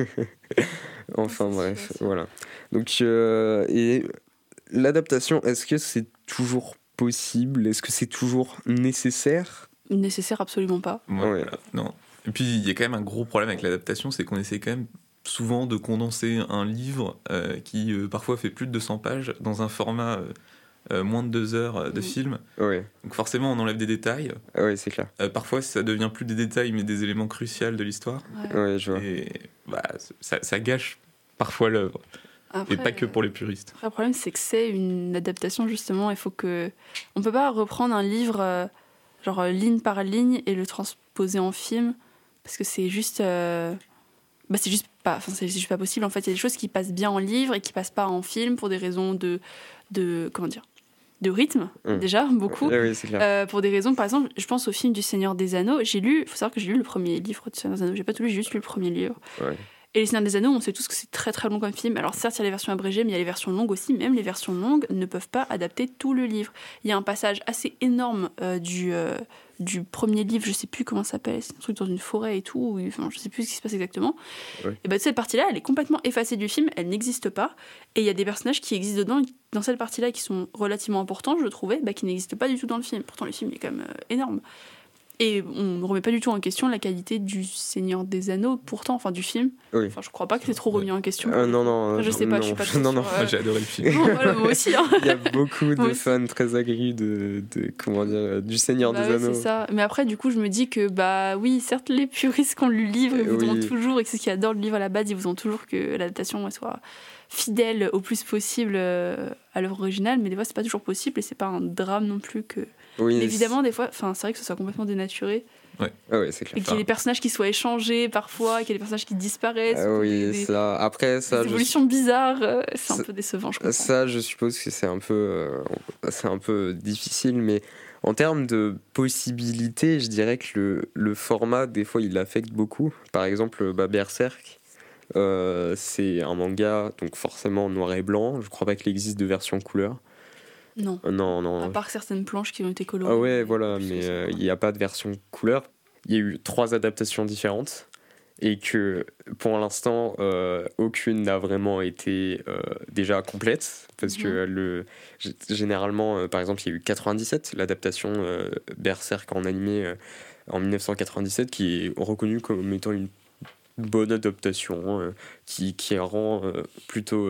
[SPEAKER 1] Enfin bref, voilà. Donc, et l'adaptation, est-ce que c'est toujours possible? Est-ce que c'est toujours nécessaire?
[SPEAKER 2] Nécessaire, absolument pas.
[SPEAKER 3] Ouais, voilà. Non. Et puis il y a quand même un gros problème avec l'adaptation, c'est qu'on essaie quand même souvent de condenser un livre qui parfois fait plus de 200 pages dans un format moins de 2 heures de film.
[SPEAKER 1] Ouais.
[SPEAKER 3] Donc forcément on enlève des détails.
[SPEAKER 1] Ouais, c'est clair.
[SPEAKER 3] Parfois ça devient plus des détails mais des éléments cruciaux de l'histoire.
[SPEAKER 1] Ouais, je vois.
[SPEAKER 3] Et ça gâche parfois l'œuvre. Et pas que pour les puristes.
[SPEAKER 2] Après, le problème c'est que c'est une adaptation justement. Il faut que... On peut pas reprendre un livre ligne par ligne et le transposer en film parce que c'est juste... c'est juste pas possible en fait. Il y a des choses qui passent bien en livre et qui passent pas en film pour des raisons de rythme déjà beaucoup.
[SPEAKER 1] Oui, c'est clair.
[SPEAKER 2] Pour des raisons, par exemple, je pense au film du Seigneur des Anneaux. Il faut savoir que j'ai lu le premier livre du Seigneur des Anneaux. J'ai pas tout lu, j'ai juste lu le premier livre.
[SPEAKER 1] Ouais.
[SPEAKER 2] Et les Seigneurs des Anneaux, on sait tous que c'est très très long comme film. Alors certes, il y a les versions abrégées, mais il y a les versions longues aussi. Même les versions longues ne peuvent pas adapter tout le livre. Il y a un passage assez énorme du premier livre, je sais plus comment ça s'appelle, c'est un truc dans une forêt et tout, je sais plus ce qui se passe exactement. Ouais. Et cette partie-là, elle est complètement effacée du film, elle n'existe pas. Et il y a des personnages qui existent dedans, dans cette partie-là, qui sont relativement importants, je trouvais, qui n'existent pas du tout dans le film. Pourtant, le film est quand même énorme. Et on ne remet pas du tout en question la qualité du Seigneur des Anneaux, pourtant, du film.
[SPEAKER 1] Oui.
[SPEAKER 2] Je crois pas que c'est trop remis en question.
[SPEAKER 1] Non.
[SPEAKER 2] Je sais pas, je suis pas trop
[SPEAKER 1] non.
[SPEAKER 3] Moi, j'ai adoré le film.
[SPEAKER 2] Voilà, moi aussi.
[SPEAKER 1] Il y a beaucoup de fans très aigris du Seigneur des Anneaux.
[SPEAKER 2] C'est ça. Mais après, du coup, je me dis que, oui, certes, les puristes qui ont lu le livre, ils voudront toujours, et ceux qui adorent le livre à la base, ils voudront toujours que l'adaptation soit fidèle au plus possible à l'œuvre originale, mais des fois c'est pas toujours possible et c'est pas un drame non plus que.
[SPEAKER 1] Oui,
[SPEAKER 2] mais évidemment, des fois, c'est vrai que ce soit complètement dénaturé.
[SPEAKER 3] Ouais.
[SPEAKER 1] Ah ouais, c'est clair.
[SPEAKER 2] Et qu'il y ait des personnages qui soient échangés parfois, qu'il y ait des personnages qui disparaissent.
[SPEAKER 1] Oui, ça. Après, ça.
[SPEAKER 2] Des évolutions bizarres, c'est un peu décevant, je comprends.
[SPEAKER 1] Ça, je suppose que c'est un peu difficile, mais en termes de possibilités, je dirais que le format, des fois, il affecte beaucoup. Par exemple, Berserk, c'est un manga, donc forcément noir et blanc. Je crois pas qu'il existe de version couleur.
[SPEAKER 2] Non.
[SPEAKER 1] Non.
[SPEAKER 2] À part certaines planches qui ont été colorées.
[SPEAKER 1] Ah ouais, voilà, mais il n'y a pas de version couleur. Il y a eu 3 adaptations différentes et que pour l'instant, aucune n'a vraiment été déjà complète parce que généralement, par exemple, il y a eu 97, l'adaptation Berserk en animé en 1997 qui est reconnue comme étant une bonne adaptation qui rend plutôt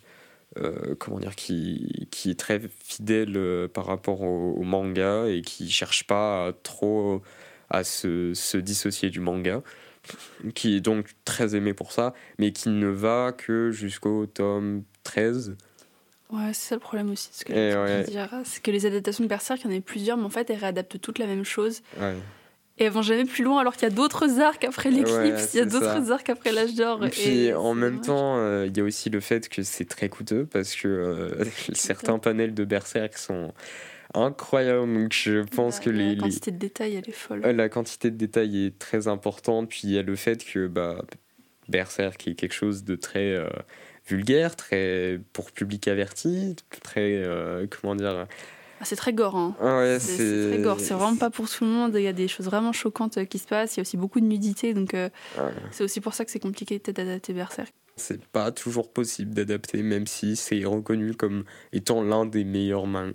[SPEAKER 1] comment dire, qui est très fidèle par rapport au manga et qui cherche pas trop à se dissocier du manga, qui est donc très aimé pour ça, mais qui ne va que jusqu'au tome 13.
[SPEAKER 2] Ouais, c'est ça le problème aussi. Ce que je dire, c'est que les adaptations de Berserk, il y en a plusieurs, mais en fait, elles réadaptent toutes la même chose.
[SPEAKER 1] Ouais.
[SPEAKER 2] Et elles vont jamais plus loin, alors qu'il y a d'autres arcs après l'éclipse, il y a d'autres arcs après l'âge d'or.
[SPEAKER 1] Et puis en même temps, il y a aussi le fait que c'est très coûteux parce que certains panels de Berserk sont incroyables. Donc je pense que
[SPEAKER 2] la quantité de détails, elle est folle.
[SPEAKER 1] La quantité de détails est très importante. Puis il y a le fait que Berserk est quelque chose de très vulgaire, très pour public averti, très comment dire.
[SPEAKER 2] C'est très gore, hein.
[SPEAKER 1] Ouais,
[SPEAKER 2] c'est très gore, c'est vraiment pas pour tout le monde. Il y a des choses vraiment choquantes qui se passent. Il y a aussi beaucoup de nudité, donc c'est aussi pour ça que c'est compliqué peut-être d'adapter Berserk.
[SPEAKER 1] C'est pas toujours possible d'adapter, même si c'est reconnu comme étant l'un des meilleurs mangas,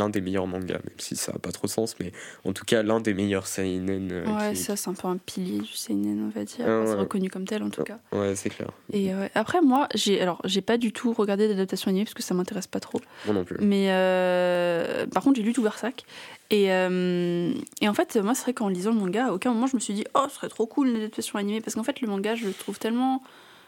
[SPEAKER 1] même si ça n'a pas trop de sens, mais en tout cas l'un des meilleurs seinen.
[SPEAKER 2] Ouais, ça c'est un peu un pilier du seinen, on va dire. C'est reconnu comme tel en tout cas.
[SPEAKER 1] Ouais, c'est clair.
[SPEAKER 2] Et après moi, j'ai pas du tout regardé d'adaptation animée parce que ça m'intéresse pas trop.
[SPEAKER 1] Moi non plus.
[SPEAKER 2] Mais par contre, j'ai lu tout Berserk. Et en fait, moi, c'est vrai qu'en lisant le manga, à aucun moment je me suis dit « Oh, ce serait trop cool une adaptation animée » parce qu'en fait, le manga, je le trouve tellement...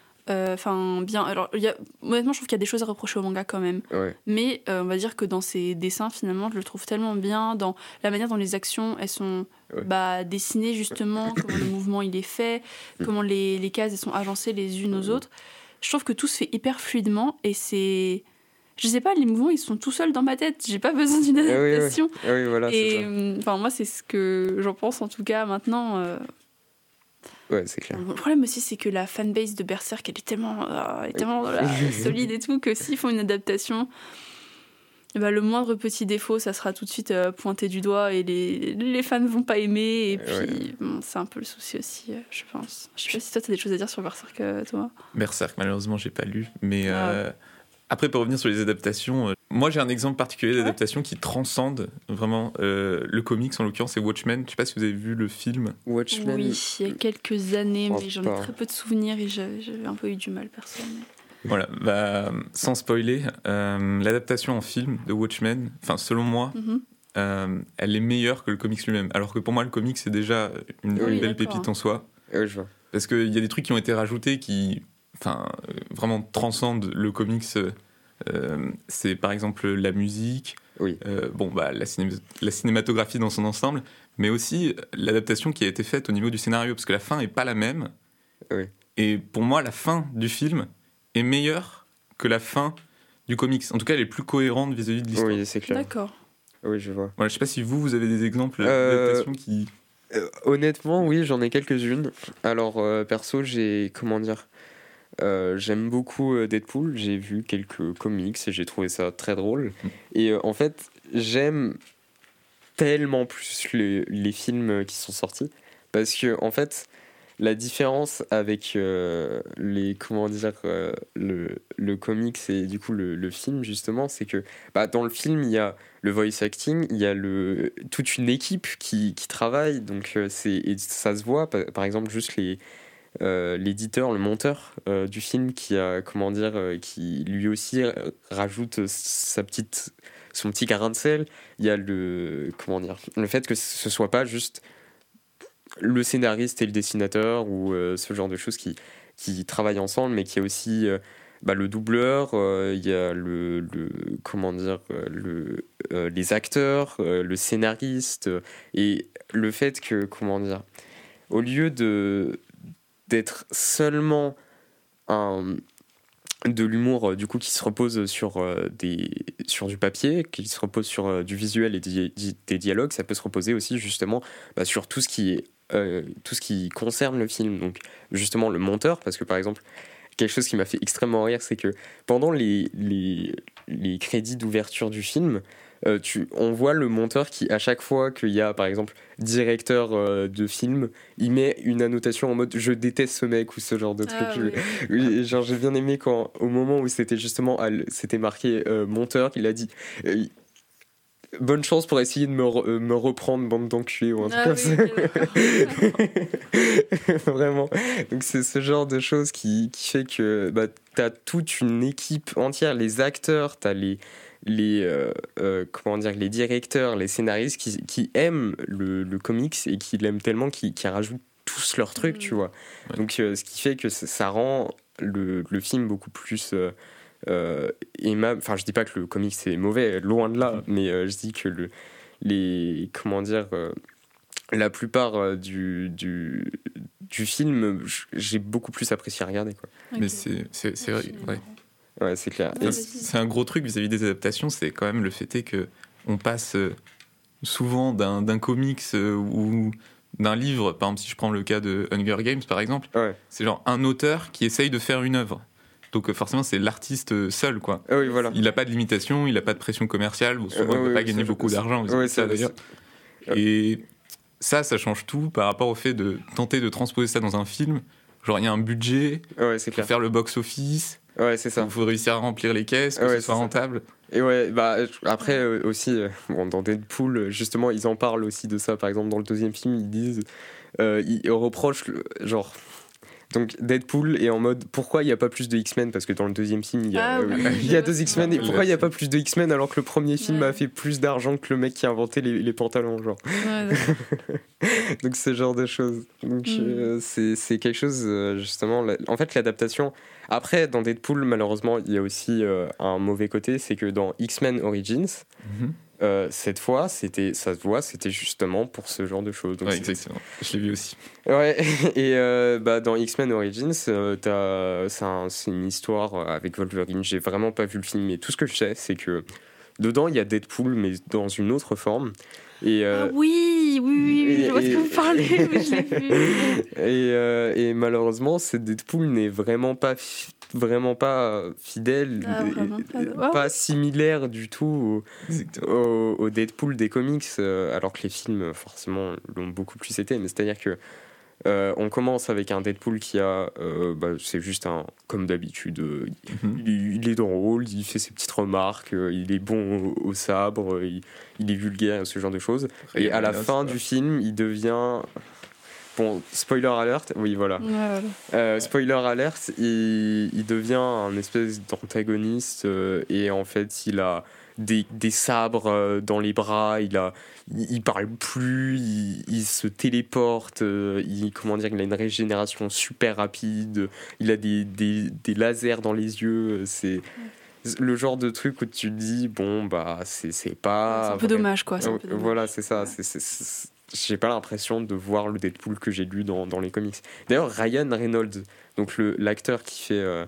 [SPEAKER 2] bien. Alors, honnêtement, je trouve qu'il y a des choses à reprocher au manga quand même.
[SPEAKER 1] Ouais.
[SPEAKER 2] Mais on va dire que dans ses dessins, finalement, je le trouve tellement bien. Dans la manière dont les actions, elles sont dessinées, justement, comment le mouvement il est fait, comment les cases elles sont agencées les unes aux autres. Je trouve que tout se fait hyper fluidement et c'est... Je sais pas, les mouvements ils sont tout seuls dans ma tête. J'ai pas besoin d'une adaptation.
[SPEAKER 1] Oui, voilà,
[SPEAKER 2] et moi, c'est ce que j'en pense en tout cas maintenant.
[SPEAKER 1] Ouais, c'est clair.
[SPEAKER 2] Le problème aussi, c'est que la fanbase de Berserk, elle est tellement solide et tout, que s'ils font une adaptation, le moindre petit défaut, ça sera tout de suite pointé du doigt et les fans ne vont pas aimer. Et puis, c'est un peu le souci aussi, je pense. Je sais pas si toi, t'as des choses à dire sur Berserk, toi.
[SPEAKER 3] Berserk, malheureusement, j'ai pas lu. Mais après, pour revenir sur les adaptations, moi, j'ai un exemple particulier d'adaptation qui transcende vraiment le comics, en l'occurrence, c'est Watchmen. Je sais pas si vous avez vu le film.
[SPEAKER 1] Watchmen.
[SPEAKER 2] Oui, il y a quelques années, mais j'en ai très peu de souvenirs et j'avais un peu eu du mal, personnellement.
[SPEAKER 3] Voilà, sans spoiler, l'adaptation en film de Watchmen, selon moi, elle est meilleure que le comics lui-même. Alors que pour moi, le comics, c'est déjà une belle pépite en soi.
[SPEAKER 1] Oui, je vois.
[SPEAKER 3] Parce qu'il y a des trucs qui ont été rajoutés qui vraiment transcendent le comics. C'est par exemple la musique, la cinématographie dans son ensemble, mais aussi l'adaptation qui a été faite au niveau du scénario, parce que la fin n'est pas la même.
[SPEAKER 1] Oui.
[SPEAKER 3] Et pour moi, la fin du film est meilleure que la fin du comics. En tout cas, elle est plus cohérente vis-à-vis de l'histoire.
[SPEAKER 1] Oui, c'est clair.
[SPEAKER 2] D'accord.
[SPEAKER 1] Oui, je vois.
[SPEAKER 3] Voilà, je sais pas si vous avez des exemples d'adaptations qui...
[SPEAKER 1] Honnêtement, oui, j'en ai quelques-unes. Alors, perso, j'aime beaucoup Deadpool. J'ai vu quelques comics et j'ai trouvé ça très drôle. Et en fait, j'aime tellement plus les films qui sont sortis. Parce que, en fait... La différence avec le comics et du coup le film justement, c'est que dans le film il y a le voice acting, il y a toute une équipe qui travaille, donc et ça se voit par exemple juste l'éditeur, le monteur du film qui lui aussi rajoute son petit grain de sel. Il y a le fait que ce soit pas juste le scénariste et le dessinateur ou ce genre de choses qui travaillent ensemble, mais qui a aussi le doubleur, il y a comment dire, les acteurs, le scénariste, et le fait que, comment dire, au lieu d'être seulement de l'humour du coup qui se repose sur du papier, qui se repose sur du visuel et des dialogues, ça peut se reposer aussi justement sur tout ce qui concerne le film. Donc justement le monteur, parce que par exemple quelque chose qui m'a fait extrêmement rire, c'est que pendant les crédits d'ouverture du film, on voit le monteur qui, à chaque fois qu'il y a par exemple directeur de film, il met une annotation en mode je déteste ce mec ou ce genre de truc. Oui. Genre j'ai bien aimé quand au moment où c'était justement c'était marqué monteur, il a dit bonne chance pour essayer de me reprendre, bande d'enculés ou un truc comme ça. Vraiment. Donc c'est ce genre de choses qui fait que t'as toute une équipe entière, les acteurs, t'as les directeurs, les scénaristes qui aiment le comics et qui l'aiment tellement qui rajoutent tous leurs trucs, tu vois. Ouais. Donc ce qui fait que ça rend le film beaucoup plus aimable. Enfin, je dis pas que le comics c'est mauvais, loin de là, mais je dis que la plupart du film, j'ai beaucoup plus apprécié à regarder, quoi.
[SPEAKER 3] Okay. Mais c'est vrai, ouais.
[SPEAKER 1] Ouais, c'est clair.
[SPEAKER 3] C'est un gros truc vis-à-vis des adaptations, c'est quand même le fait est que on passe souvent d'un comics ou d'un livre, par exemple si je prends le cas de Hunger Games par exemple,
[SPEAKER 1] ouais.
[SPEAKER 3] C'est genre un auteur qui essaye de faire une œuvre. Donc forcément c'est l'artiste seul, quoi.
[SPEAKER 1] Oui, voilà.
[SPEAKER 3] Il n'a pas de limitation, il n'a pas de pression commerciale, souvent il ne peut pas gagner beaucoup d'argent, ça d'ailleurs. Et ça change tout par rapport au fait de tenter de transposer ça dans un film. Genre il y a un budget,
[SPEAKER 1] ouais, c'est clair.
[SPEAKER 3] Faut faire le box-office.
[SPEAKER 1] Ouais, c'est ça.
[SPEAKER 3] Il faut réussir à remplir les caisses, que ce soit rentable.
[SPEAKER 1] Et ouais, après aussi, dans Deadpool, justement, ils en parlent aussi de ça. Par exemple, dans le deuxième film, ils disent, ils reprochent, genre. Donc Deadpool est en mode pourquoi il n'y a pas plus de X-Men, parce que dans le deuxième film il y a deux X-Men, et pourquoi il n'y a pas plus de X-Men alors que le premier film a fait plus d'argent que le mec qui a inventé les pantalons, genre. Donc ce genre de choses. Donc c'est quelque chose justement. En fait l'adaptation. Après dans Deadpool malheureusement il y a aussi un mauvais côté, c'est que dans X-Men Origins. Cette fois, ça se voit, c'était justement pour ce genre de choses. Donc
[SPEAKER 3] exactement. Je l'ai vu aussi.
[SPEAKER 1] Ouais, et dans X-Men Origins, c'est une histoire avec Wolverine. J'ai vraiment pas vu le film, mais tout ce que je sais, c'est que dedans, il y a Deadpool, mais dans une autre forme. Et,
[SPEAKER 2] oui, je vois ce que vous parlez, mais je l'ai vu.
[SPEAKER 1] Et malheureusement, ce Deadpool n'est vraiment pas fidèle, pas similaire du tout au Deadpool des comics, alors que les films forcément l'ont beaucoup plus été. Mais c'est-à-dire que on commence avec un Deadpool qui a c'est juste comme d'habitude, il est drôle, il fait ses petites remarques, il est bon au sabre, il est vulgaire, ce genre de choses. Et à la fin du film, il devient... Bon, spoiler alert, oui, voilà. Spoiler alert, il devient un espèce d'antagoniste et en fait, il a des sabres dans les bras, il parle plus, il se téléporte, il a une régénération super rapide, il a des lasers dans les yeux, c'est le genre de truc où tu te dis, bon, c'est pas...
[SPEAKER 2] C'est un peu dommage, quoi.
[SPEAKER 1] Voilà, c'est ça, j'ai pas l'impression de voir le Deadpool que j'ai lu dans les comics. D'ailleurs, Ryan Reynolds, donc l'acteur qui fait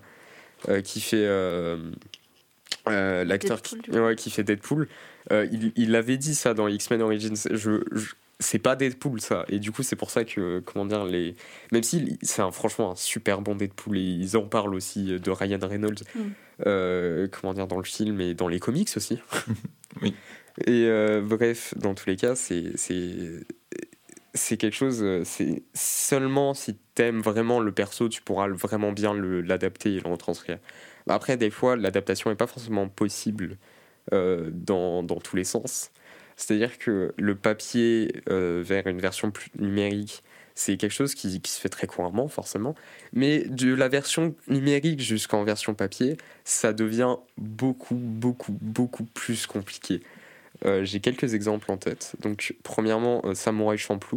[SPEAKER 1] qui fait Deadpool, il avait dit ça dans X-Men Origins. C'est pas Deadpool ça, et du coup c'est pour ça que même si c'est franchement un super bon Deadpool, et ils en parlent aussi de Ryan Reynolds dans le film et dans les comics aussi.
[SPEAKER 3] Oui.
[SPEAKER 1] Et bref, dans tous les cas, c'est quelque chose. C'est seulement si t'aimes vraiment le perso, tu pourras vraiment bien l'adapter et le retranscrire. Après, des fois, l'adaptation n'est pas forcément possible dans tous les sens. C'est-à-dire que le papier vers une version plus numérique, c'est quelque chose qui se fait très couramment, forcément. Mais de la version numérique jusqu'en version papier, ça devient beaucoup, beaucoup, beaucoup plus compliqué. J'ai quelques exemples en tête. Donc, premièrement, Samouraï Champloo.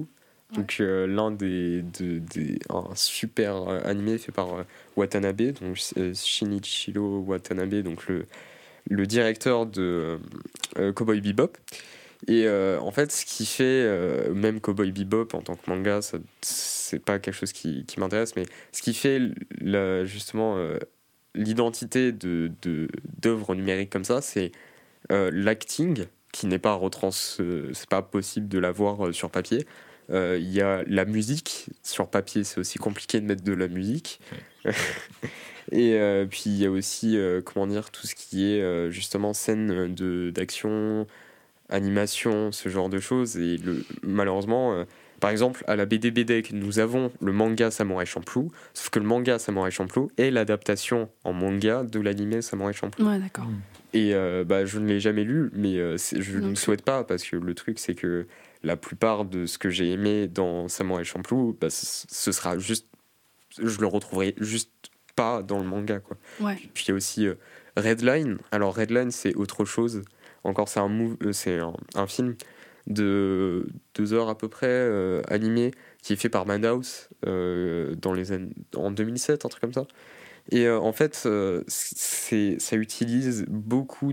[SPEAKER 1] Donc l'un un super animé fait par Watanabe, donc Shinichiro Watanabe, donc le directeur de Cowboy Bebop. Et en fait, ce qui fait, même Cowboy Bebop en tant que manga, c'est pas quelque chose qui m'intéresse, mais ce qui fait justement l'identité d'œuvres numériques comme ça, c'est l'acting, qui n'est pas c'est pas possible de l'avoir sur papier. Il y a la musique, sur papier c'est aussi compliqué de mettre de la musique. Et puis il y a aussi tout ce qui est justement scène d'action, animation, ce genre de choses. Et malheureusement, par exemple, à la BD BDEC, nous avons le manga Samurai Champloo, sauf que le manga Samurai Champloo est l'adaptation en manga de l'anime Samurai Champloo.
[SPEAKER 2] Ouais, d'accord.
[SPEAKER 1] Et je ne l'ai jamais lu, mais je ne souhaite pas, parce que le truc, c'est que la plupart de ce que j'ai aimé dans Samurai Champloo, ce sera juste... Je le retrouverai juste pas dans le manga, quoi.
[SPEAKER 2] Ouais.
[SPEAKER 1] Puis il y a aussi Redline. Alors Redline, c'est autre chose. Encore, c'est un film de 2 heures à peu près, animé, qui est fait par Madhouse en 2007, un truc comme ça. Et en fait, ça utilise beaucoup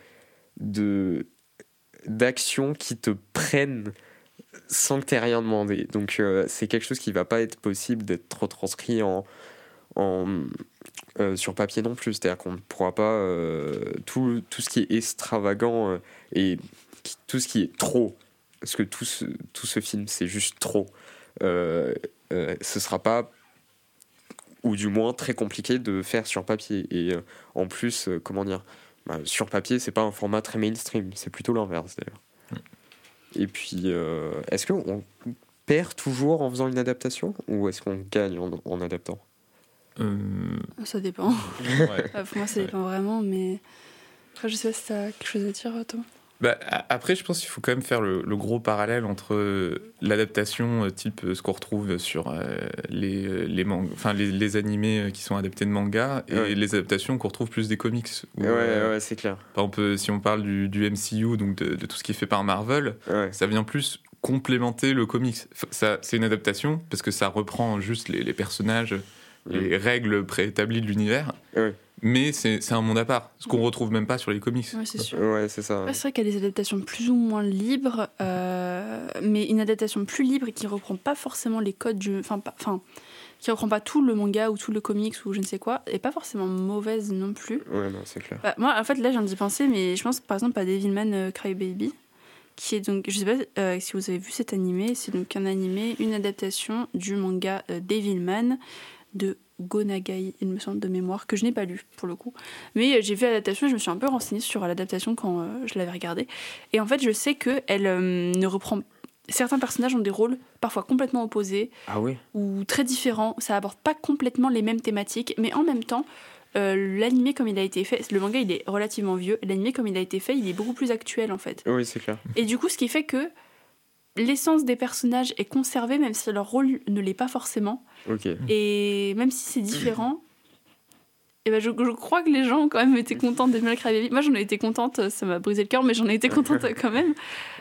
[SPEAKER 1] d'actions qui te prennent sans que tu aies rien demandé. Donc c'est quelque chose qui va pas être possible d'être retranscrit sur papier non plus. C'est-à-dire qu'on ne pourra pas... tout ce qui est extravagant et tout ce qui est trop, parce que tout ce film, c'est juste trop, ce sera pas... ou du moins très compliqué de faire sur papier. Et en plus, sur papier, c'est pas un format très mainstream, c'est plutôt l'inverse d'ailleurs. Et puis, est-ce qu'on perd toujours en faisant une adaptation, ou est-ce qu'on gagne en adaptant ?
[SPEAKER 2] Ça dépend.
[SPEAKER 3] Ouais.
[SPEAKER 2] Pour moi, ça dépend vraiment, mais après, je sais pas si t'as quelque chose à dire, toi.
[SPEAKER 3] Après, je pense qu'il faut quand même faire le gros parallèle entre l'adaptation type ce qu'on retrouve sur les animés qui sont adaptés de manga et les adaptations qu'on retrouve plus des comics. Où,
[SPEAKER 1] c'est clair.
[SPEAKER 3] Par exemple, si on parle du MCU, donc de tout ce qui est fait par Marvel, ça vient plus complémenter le comics. C'est une adaptation parce que ça reprend juste les personnages, les règles préétablies de l'univers. Mais c'est un monde à part, ce qu'on retrouve même pas sur les comics.
[SPEAKER 2] Ouais, c'est sûr.
[SPEAKER 1] Ouais, c'est ça.
[SPEAKER 2] Ouais, c'est vrai qu'il y a des adaptations plus ou moins libres, mais une adaptation plus libre et qui reprend pas forcément les codes qui reprend pas tout le manga ou tout le comics ou je ne sais quoi, et pas forcément mauvaise non plus.
[SPEAKER 1] Ouais, non, c'est clair.
[SPEAKER 2] Moi, en fait, là, j'ai envie d'y penser, mais je pense par exemple à Devilman Crybaby, qui est donc, je sais pas si vous avez vu cet animé, c'est donc un animé, une adaptation du manga Devilman de Go Nagai, il me semble, de mémoire, que je n'ai pas lu pour le coup. Mais j'ai vu l'adaptation et je me suis un peu renseignée sur l'adaptation quand je l'avais regardée. Et en fait, je sais qu'elle ne reprend... Certains personnages ont des rôles parfois complètement opposés ou très différents. Ça aborde pas complètement les mêmes thématiques, mais en même temps, l'animé comme il a été fait, le manga il est relativement vieux, l'animé comme il a été fait, il est beaucoup plus actuel en fait.
[SPEAKER 1] Oui, c'est clair.
[SPEAKER 2] Et du coup, ce qui fait que l'essence des personnages est conservée, même si leur rôle ne l'est pas forcément. Et même si c'est différent, et je crois que les gens ont quand même été contents de Devilman Crybaby. Moi, j'en ai été contente, ça m'a brisé le cœur, mais j'en ai été contente quand même.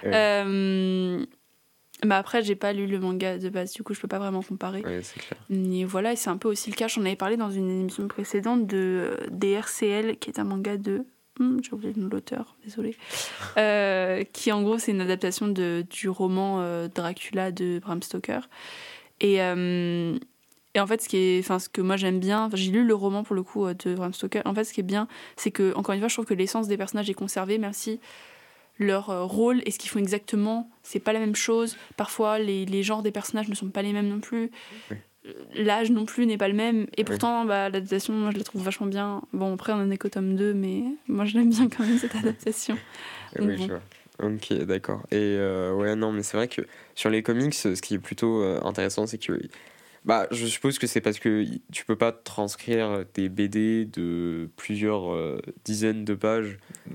[SPEAKER 2] Mais après, j'ai pas lu le manga de base, du coup, je peux pas vraiment comparer.
[SPEAKER 1] Ouais, c'est clair.
[SPEAKER 2] Et voilà, et c'est un peu aussi le cas, j'en avais parlé dans une émission précédente des RCL, qui est un manga de... j'ai oublié le nom de l'auteur, désolée. Qui, en gros, c'est une adaptation du roman Dracula de Bram Stoker. Et en fait, ce que moi j'aime bien, j'ai lu le roman pour le coup de Bram Stoker. En fait, ce qui est bien, c'est que, encore une fois, je trouve que l'essence des personnages est conservée, même si leur rôle et ce qu'ils font exactement, c'est pas la même chose. Parfois, les genres des personnages ne sont pas les mêmes non plus. L'âge non plus n'est pas le même. Et pourtant, l'adaptation, moi, je la trouve vachement bien. Bon, après, on en est qu'au tome 2, mais moi, je l'aime bien quand même, cette adaptation. Donc,
[SPEAKER 1] je vois. Ok, d'accord. Et non, mais c'est vrai que sur les comics, ce qui est plutôt intéressant, c'est que... je suppose que c'est parce que tu peux pas transcrire des BD de plusieurs dizaines de pages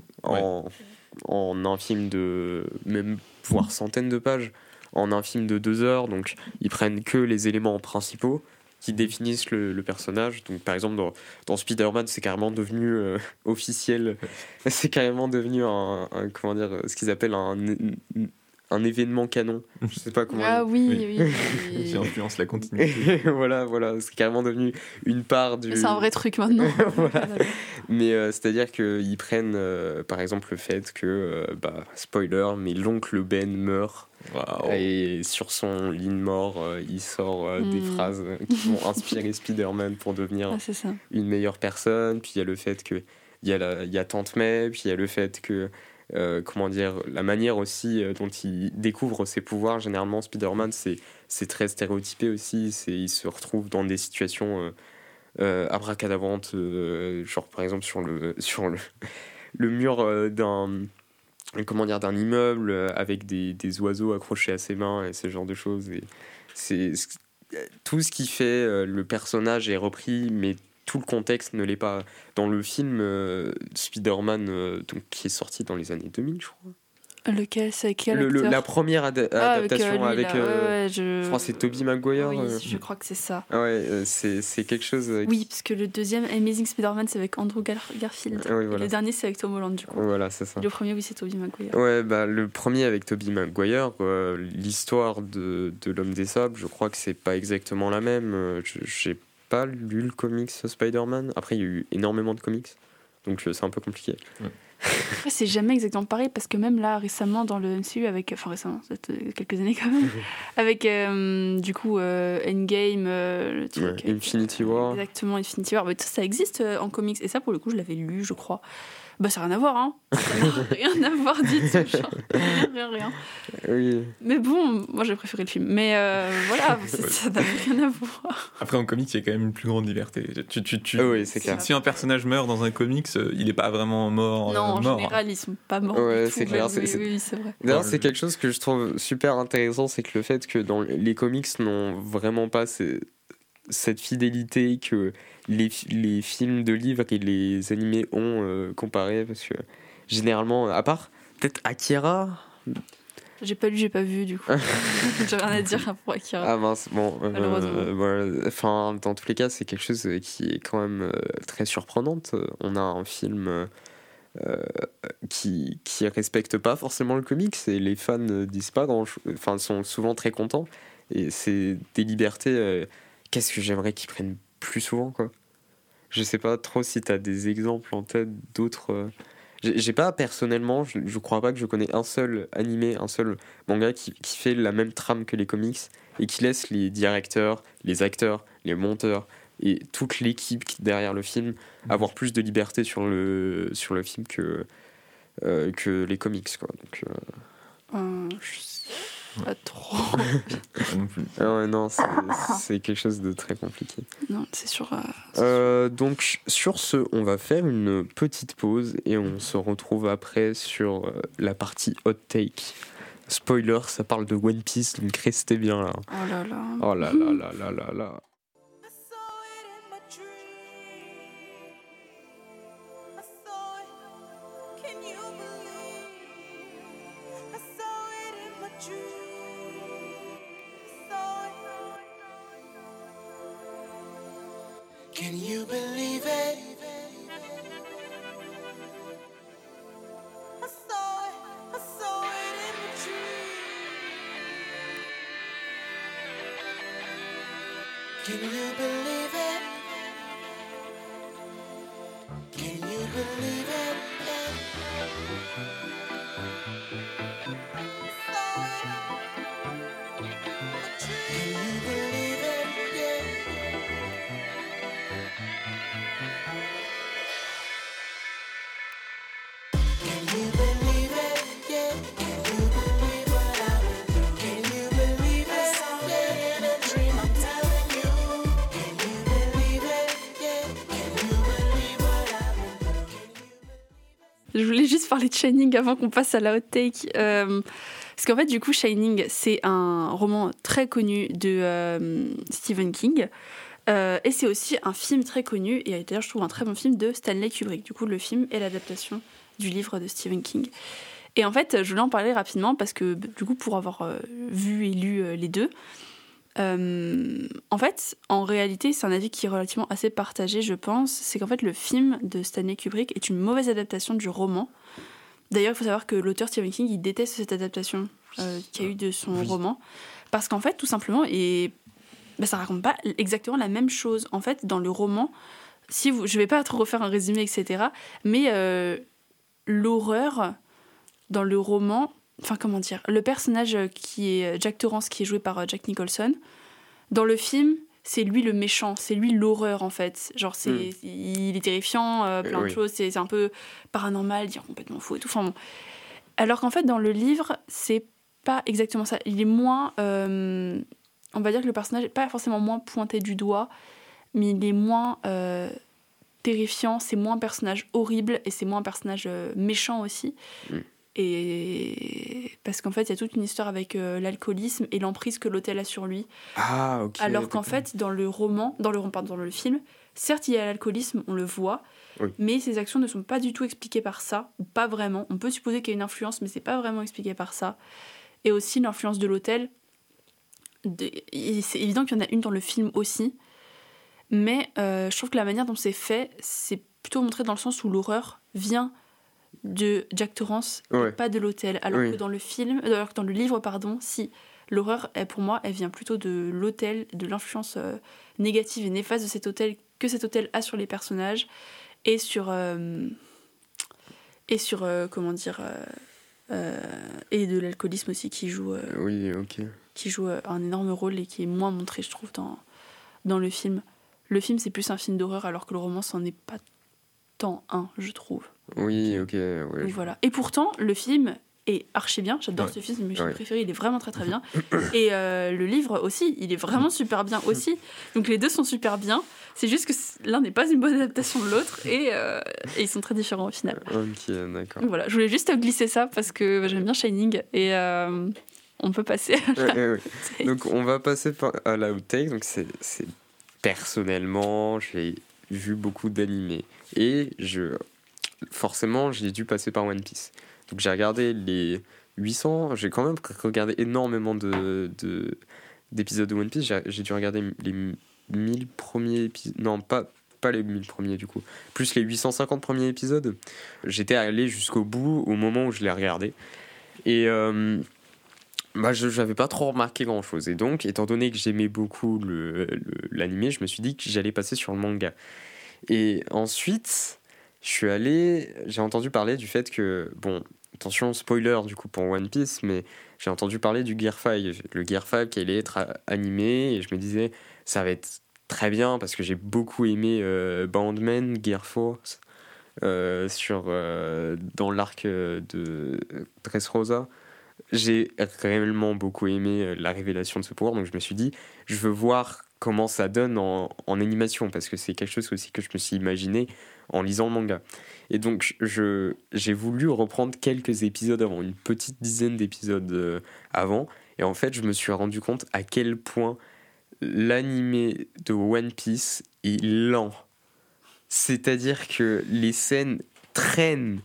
[SPEAKER 1] en un film de même voire centaines de pages en un film de 2 heures. Donc ils prennent que les éléments principaux qui définissent le personnage. Donc par exemple dans Spider-Man, c'est carrément devenu officiel, c'est carrément devenu un comment dire, ce qu'ils appellent un événement canon. Je sais pas comment.
[SPEAKER 2] Ah oui.
[SPEAKER 3] Qui influence la continuité.
[SPEAKER 1] voilà, c'est carrément devenu une part du.
[SPEAKER 2] C'est un vrai truc maintenant.
[SPEAKER 1] Voilà. Mais c'est-à-dire qu'ils prennent, par exemple, le fait que, spoiler, mais l'oncle Ben meurt.
[SPEAKER 3] Wow.
[SPEAKER 1] Et sur son lit de mort, il sort des phrases qui vont inspirer Spider-Man pour devenir
[SPEAKER 2] c'est ça.
[SPEAKER 1] une meilleure personne. Puis il y a le fait que il y a Tante May, puis il y a le fait que la manière aussi dont il découvre ses pouvoirs. Généralement, Spider-Man, c'est très stéréotypé aussi. Il se retrouve dans des situations abracadabrantes, genre par exemple sur le mur d'un immeuble avec des oiseaux accrochés à ses mains et ce genre de choses. Et tout ce qui fait le personnage est repris, mais tout le contexte ne l'est pas. Dans le film Spider-Man, qui est sorti dans les années 2000, je crois.
[SPEAKER 2] Lequel, c'est quel acteur
[SPEAKER 1] la première adaptation avec
[SPEAKER 2] je
[SPEAKER 1] crois que c'est Tobey Maguire.
[SPEAKER 2] Oui, je crois que c'est ça.
[SPEAKER 1] C'est quelque chose.
[SPEAKER 2] Oui, parce que le deuxième Amazing Spider-Man, c'est avec Andrew Garfield.
[SPEAKER 1] Oui, voilà.
[SPEAKER 2] Et le dernier, c'est avec Tom Holland, du coup.
[SPEAKER 1] Voilà, c'est ça.
[SPEAKER 2] Et le premier, oui, c'est Tobey Maguire.
[SPEAKER 1] Ouais, le premier avec Tobey Maguire, l'histoire de l'Homme des Sables, je crois que c'est pas exactement la même. J'ai pas lu le comics Spider-Man. Après, il y a eu énormément de comics, donc c'est un peu compliqué. Ouais.
[SPEAKER 2] Après, c'est jamais exactement pareil parce que même là, récemment, dans le MCU, récemment, peut-être quelques années quand même, avec du coup Endgame, le truc.
[SPEAKER 1] Infinity War.
[SPEAKER 2] Exactement, Infinity War. Mais ça existe en comics et ça, pour le coup, je l'avais lu, je crois. Ça n'a rien à voir, hein. Ça n'a rien à voir du tout, genre. Rien.
[SPEAKER 1] Oui.
[SPEAKER 2] Mais bon, moi j'ai préféré le film. Mais voilà, ça n'a rien à voir.
[SPEAKER 3] Après, en comics, il y a quand même une plus grande liberté.
[SPEAKER 1] Oui, c'est clair.
[SPEAKER 3] Si un personnage meurt dans un comics, il n'est pas vraiment mort.
[SPEAKER 2] Non, en général, ils sont pas morts.
[SPEAKER 1] Ouais, c'est clair.
[SPEAKER 2] Oui, c'est vrai.
[SPEAKER 1] D'ailleurs, c'est quelque chose que je trouve super intéressant, c'est que le fait que dans les comics n'ont vraiment pas cette fidélité que les films de livres et les animés ont comparé, parce que généralement, à part peut-être Akira.
[SPEAKER 2] J'ai pas lu, j'ai pas vu, du coup. J'ai rien à dire pour Akira.
[SPEAKER 1] Ah mince, bon.
[SPEAKER 2] Malheureusement.
[SPEAKER 1] Dans tous les cas, c'est quelque chose qui est quand même très surprenante. On a un film qui respecte pas forcément le comics et les fans disent pas sont souvent très contents. Et c'est des libertés. Qu'est-ce que j'aimerais qu'ils prennent plus souvent, quoi. Je sais pas trop si t'as des exemples en tête d'autres. J'ai pas personnellement, je crois pas que je connais un seul animé, un seul manga qui fait la même trame que les comics et qui laisse les directeurs, les acteurs, les monteurs et toute l'équipe derrière le film avoir plus de liberté sur le film que les comics, quoi. Donc,
[SPEAKER 2] je sais pas trop.
[SPEAKER 3] Non plus.
[SPEAKER 1] Non, c'est quelque chose de très compliqué.
[SPEAKER 2] Non, c'est sûr.
[SPEAKER 1] Donc, sur ce, on va faire une petite pause et on se retrouve après sur la partie hot take. Spoiler, ça parle de One Piece, donc restez bien là.
[SPEAKER 2] Oh là là.
[SPEAKER 1] Oh là là là là là là.
[SPEAKER 4] Can you believe it? I saw it in the tree. Can you believe it? Can you believe it? Can you believe it? Yeah.
[SPEAKER 2] Je voulais juste parler de Shining avant qu'on passe à la hot take. Parce qu'en fait, du coup, Shining, c'est un roman très connu de Stephen King. Et c'est aussi un film très connu, et d'ailleurs, je trouve un très bon film de Stanley Kubrick. Du coup, le film est l'adaptation du livre de Stephen King. Et en fait, je voulais en parler rapidement parce que, du coup, pour avoir vu et lu les deux, en fait, en réalité, c'est un avis qui est relativement assez partagé, je pense. C'est qu'en fait, le film de Stanley Kubrick est une mauvaise adaptation du roman. D'ailleurs, il faut savoir que l'auteur Stephen King, il déteste cette adaptation. qu'il y a eu de son roman. Parce qu'en fait, tout simplement, ça raconte pas exactement la même chose. En fait, dans le roman, je vais pas trop refaire un résumé, etc. Mais l'horreur, dans le roman, enfin comment dire, le personnage qui est Jack Torrance, qui est joué par Jack Nicholson, dans le film, c'est lui le méchant, c'est lui l'horreur en fait. Genre il est terrifiant, plein de choses, c'est un peu paranormal, dire complètement faux et tout. Enfin bon. Alors qu'en fait dans le livre, c'est pas exactement ça. Il est moins, on va dire que le personnage est pas forcément moins pointé du doigt, mais il est moins terrifiant, c'est moins un personnage horrible et c'est moins un personnage méchant aussi. Et parce qu'en fait, il y a toute une histoire avec l'alcoolisme et l'emprise que l'hôtel a sur lui.
[SPEAKER 1] Ah, ok.
[SPEAKER 2] Alors qu'en fait, dans le film, certes, il y a l'alcoolisme, on le voit, mais ses actions ne sont pas du tout expliquées par ça, ou pas vraiment. On peut supposer qu'il y a une influence, mais c'est pas vraiment expliqué par ça. Et aussi l'influence de l'hôtel. C'est évident qu'il y en a une dans le film aussi, mais je trouve que la manière dont c'est fait, c'est plutôt montré dans le sens où l'horreur vient de Jack Torrance et pas de l'hôtel, alors que dans le livre, si l'horreur, pour moi, elle vient plutôt de l'hôtel, de l'influence négative et néfaste de cet hôtel que cet hôtel a sur les personnages et sur comment dire et de l'alcoolisme aussi qui joue un énorme rôle et qui est moins montré, je trouve, dans le film. Le film, c'est plus un film d'horreur, alors que le roman, c'en est pas tant un, je trouve.
[SPEAKER 1] Oui, ok. Ouais,
[SPEAKER 2] donc voilà. Et pourtant, le film est archi bien. J'adore ce film, c'est mon film préféré. Il est vraiment très très bien. Et le livre aussi, il est vraiment super bien aussi. Donc les deux sont super bien. C'est juste que l'un n'est pas une bonne adaptation de l'autre et ils sont très différents au final.
[SPEAKER 1] Ok, d'accord.
[SPEAKER 2] Donc voilà, je voulais juste glisser ça parce que j'aime bien Shining et on peut passer à la
[SPEAKER 1] Donc on va passer à la outtake. Donc c'est personnellement, j'ai vu beaucoup d'animés et forcément j'ai dû passer par One Piece. Donc j'ai regardé les 800, j'ai quand même regardé énormément d'épisodes de One Piece. J'ai dû regarder les 1000 premiers épisodes, non pas les 1000 premiers du coup, plus les 850 premiers épisodes. J'étais allé jusqu'au bout au moment où je l'ai regardé et je n'avais pas trop remarqué grand chose, et donc étant donné que j'aimais beaucoup l'animé, je me suis dit que j'allais passer sur le manga. Et ensuite j'ai entendu parler du fait que, bon, attention spoiler du coup pour One Piece, mais j'ai entendu parler du Gear 5, le Gear 5 qui allait être animé, et je me disais ça va être très bien parce que j'ai beaucoup aimé Bandman, Gear Force dans l'arc de Dressrosa. J'ai réellement beaucoup aimé la révélation de ce pouvoir, donc je me suis dit je veux voir comment ça donne en animation, parce que c'est quelque chose aussi que je me suis imaginé en lisant le manga. Et donc j'ai voulu reprendre quelques épisodes avant, une petite dizaine d'épisodes avant, et en fait je me suis rendu compte à quel point l'animé de One Piece est lent. C'est-à-dire que les scènes traînent.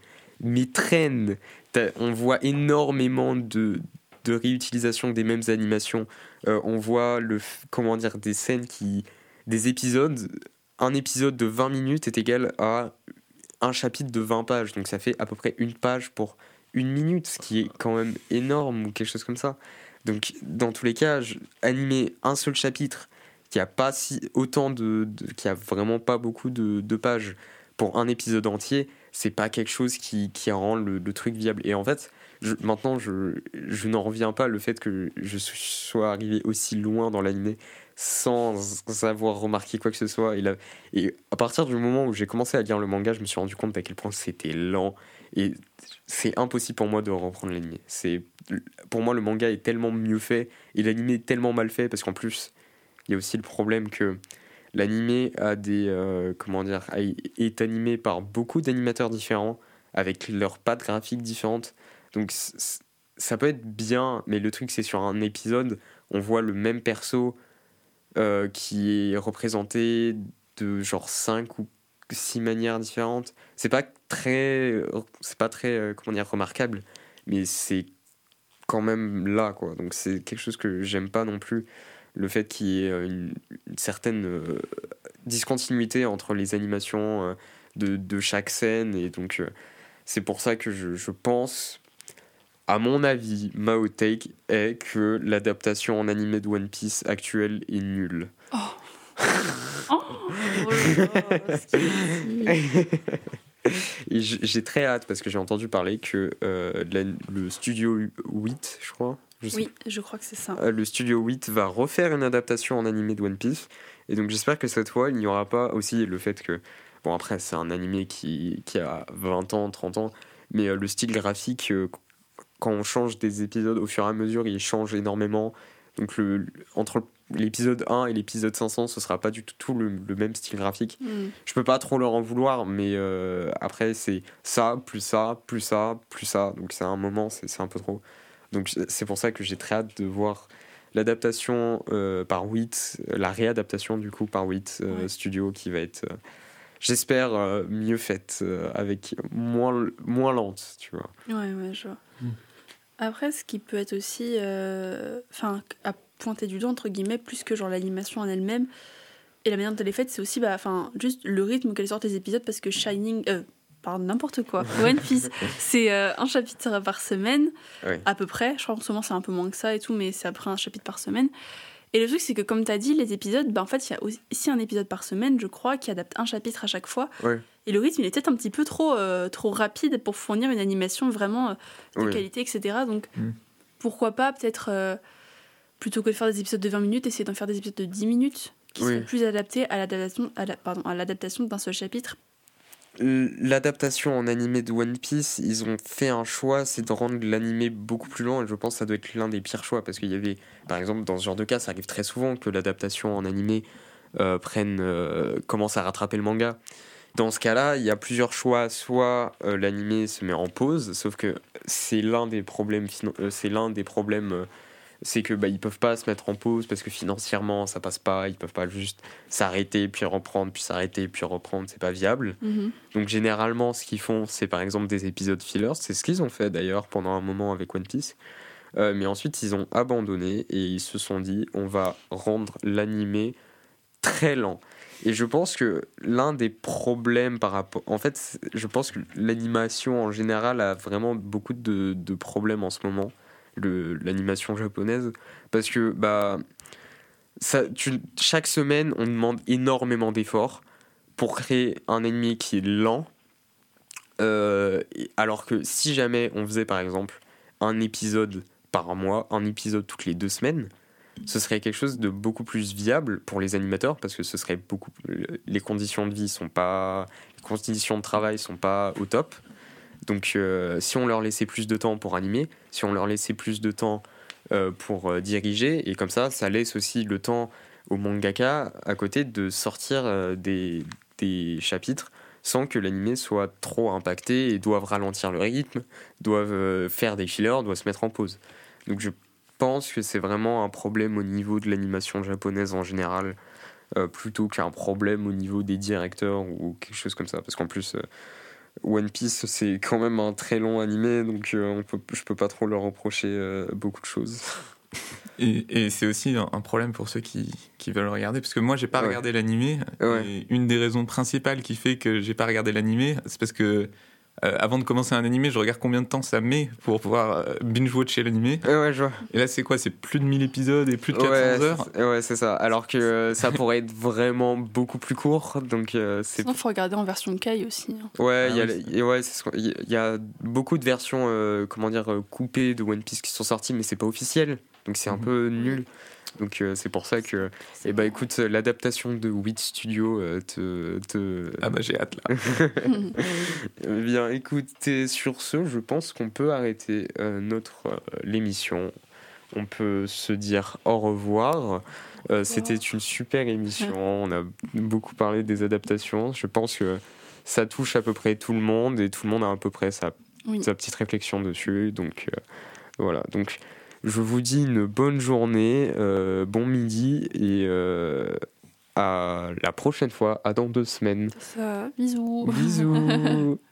[SPEAKER 1] On voit énormément de réutilisation des mêmes animations. On voit des scènes des épisodes. Un épisode de 20 minutes est égal à un chapitre de 20 pages. Donc ça fait à peu près une page pour une minute, ce qui est quand même énorme ou quelque chose comme ça. Donc dans tous les cas, animer un seul chapitre qui a pas qui a vraiment pas beaucoup de pages pour un épisode entier, c'est pas quelque chose qui rend le truc viable. Et en fait, maintenant, je n'en reviens pas le fait que je sois arrivé aussi loin dans l'animé sans avoir remarqué quoi que ce soit. Et à partir du moment où j'ai commencé à lire le manga, je me suis rendu compte à quel point c'était lent. Et c'est impossible pour moi de reprendre l'animé. Pour moi, le manga est tellement mieux fait et l'animé est tellement mal fait, parce qu'en plus, il y a aussi le problème que l'animé est animé par beaucoup d'animateurs différents, avec leurs pattes graphiques différentes. Donc ça peut être bien, mais le truc c'est sur un épisode, on voit le même perso qui est représenté de genre 5 ou 6 manières différentes. C'est pas très remarquable, mais c'est quand même là, quoi. Donc c'est quelque chose que j'aime pas non plus, le fait qu'il y ait une certaine discontinuité entre les animations de chaque scène. Et donc c'est pour ça que je pense à mon avis, ma hot take est que l'adaptation en animé de One Piece actuelle est nulle.
[SPEAKER 2] Oh là là, ce qu'il dit.
[SPEAKER 1] Et j'ai très hâte parce que j'ai entendu parler que le studio 8, je crois. Je sais
[SPEAKER 2] Oui, je crois que c'est ça.
[SPEAKER 1] le studio 8 va refaire une adaptation en animé de One Piece. Et donc j'espère que cette fois, il n'y aura pas aussi le fait que... Bon, après, c'est un animé qui a 20 ans, 30 ans, mais le style graphique, quand on change des épisodes au fur et à mesure, il change énormément. Donc entre l'épisode 1 et l'épisode 500, ce sera pas du tout le même style graphique. Je peux pas trop leur en vouloir, mais après, c'est ça, plus ça, plus ça, plus ça. Donc c'est un moment, c'est un peu trop. Donc c'est pour ça que j'ai très hâte de voir l'adaptation par 8, la réadaptation du coup par 8
[SPEAKER 2] Ouais.
[SPEAKER 1] Studio qui va être, j'espère, mieux faite, avec moins lente, tu vois.
[SPEAKER 2] Ouais, je vois. Après, ce qui peut être aussi, enfin, à pointer du doigt entre guillemets, plus que genre l'animation en elle-même et la manière dont elle est faite, c'est aussi, bah, enfin, juste le rythme qu'elle sortent les épisodes, parce que Shining, pardon, n'importe quoi, One Piece, c'est un chapitre par semaine,
[SPEAKER 1] Ouais.
[SPEAKER 2] à peu près. Je crois qu'en ce moment c'est un peu moins que ça et tout, mais c'est après un chapitre par semaine. Et le truc, c'est que comme tu as dit, les épisodes, bah, en fait, il y a aussi un épisode par semaine, je crois, qui adapte un chapitre à chaque fois.
[SPEAKER 1] Ouais.
[SPEAKER 2] Et le rythme, il est peut-être un petit peu trop rapide pour fournir une animation vraiment de
[SPEAKER 1] Ouais.
[SPEAKER 2] qualité, etc. Donc, pourquoi pas, peut-être, plutôt que de faire des épisodes de 20 minutes, essayer d'en faire des épisodes de 10 minutes, qui
[SPEAKER 1] Oui.
[SPEAKER 2] seraient plus adaptés à l'adaptation d'un seul chapitre.
[SPEAKER 1] L'adaptation en animé de One Piece, ils ont fait un choix, c'est de rendre l'animé beaucoup plus long, et je pense que ça doit être l'un des pires choix, parce qu'il y avait, par exemple, dans ce genre de cas, ça arrive très souvent que l'adaptation en animé commence à rattraper le manga. Dans ce cas-là, il y a plusieurs choix. Soit l'animé se met en pause, sauf que c'est l'un des problèmes, c'est que ils peuvent pas se mettre en pause parce que financièrement ça passe pas, ils peuvent pas juste s'arrêter puis reprendre, puis s'arrêter puis reprendre, c'est pas viable. Donc généralement ce qu'ils font, c'est par exemple des épisodes fillers, c'est ce qu'ils ont fait d'ailleurs pendant un moment avec One Piece. Mais ensuite ils ont abandonné et ils se sont dit on va rendre l'animé très lent. Et je pense que l'un des problèmes par rapport... En fait, je pense que l'animation en général a vraiment beaucoup de problèmes en ce moment, l'animation japonaise, parce que chaque semaine, on demande énormément d'efforts pour créer un anime qui est lent, alors que si jamais on faisait par exemple un épisode par mois, un épisode toutes les 2 semaines, ce serait quelque chose de beaucoup plus viable pour les animateurs, parce que ce serait les conditions de vie sont pas, les conditions de travail sont pas au top. Donc si on leur laissait plus de temps pour animer, si on leur laissait plus de temps pour diriger, et comme ça laisse aussi le temps au mangaka à côté de sortir des chapitres sans que l'animé soit trop impacté et doivent ralentir le rythme, doivent faire des fillers, doivent se mettre en pause. Donc je pense que c'est vraiment un problème au niveau de l'animation japonaise en général, plutôt qu'un problème au niveau des directeurs ou quelque chose comme ça. Parce qu'en plus, One Piece, c'est quand même un très long animé, donc je peux pas trop leur reprocher beaucoup de choses.
[SPEAKER 3] Et c'est aussi un problème pour ceux qui veulent regarder, parce que moi j'ai pas regardé l'animé.
[SPEAKER 1] Ouais.
[SPEAKER 3] Et une des raisons principales qui fait que j'ai pas regardé l'animé, c'est parce que avant de commencer un animé, je regarde combien de temps ça met pour pouvoir binge-watcher l'animé.
[SPEAKER 1] Ouais, je vois.
[SPEAKER 3] Et là, c'est quoi? C'est plus de 1000 épisodes et plus de 400 heures.
[SPEAKER 1] Ouais, c'est ça. Alors que ça pourrait être vraiment beaucoup plus court. Donc, c'est...
[SPEAKER 2] Sinon, il faut regarder en version Kai aussi. Hein.
[SPEAKER 1] Ouais,
[SPEAKER 3] Ah
[SPEAKER 1] il y a beaucoup de versions coupées de One Piece qui sont sorties, mais c'est pas officiel. Donc, c'est un peu nul. Donc, c'est pour ça que... écoute, l'adaptation de 8 Studio
[SPEAKER 3] Ah bah j'ai hâte là.
[SPEAKER 1] Bien, écoutez, sur ce, je pense qu'on peut arrêter l'émission. On peut se dire au revoir. C'était une super émission. On a beaucoup parlé des adaptations. Je pense que ça touche à peu près tout le monde et tout le monde a à peu près sa petite réflexion dessus. Donc voilà. Donc je vous dis une bonne journée, bon midi et à la prochaine fois, à dans 2 semaines.
[SPEAKER 2] Ça, bisous.
[SPEAKER 1] Bisous.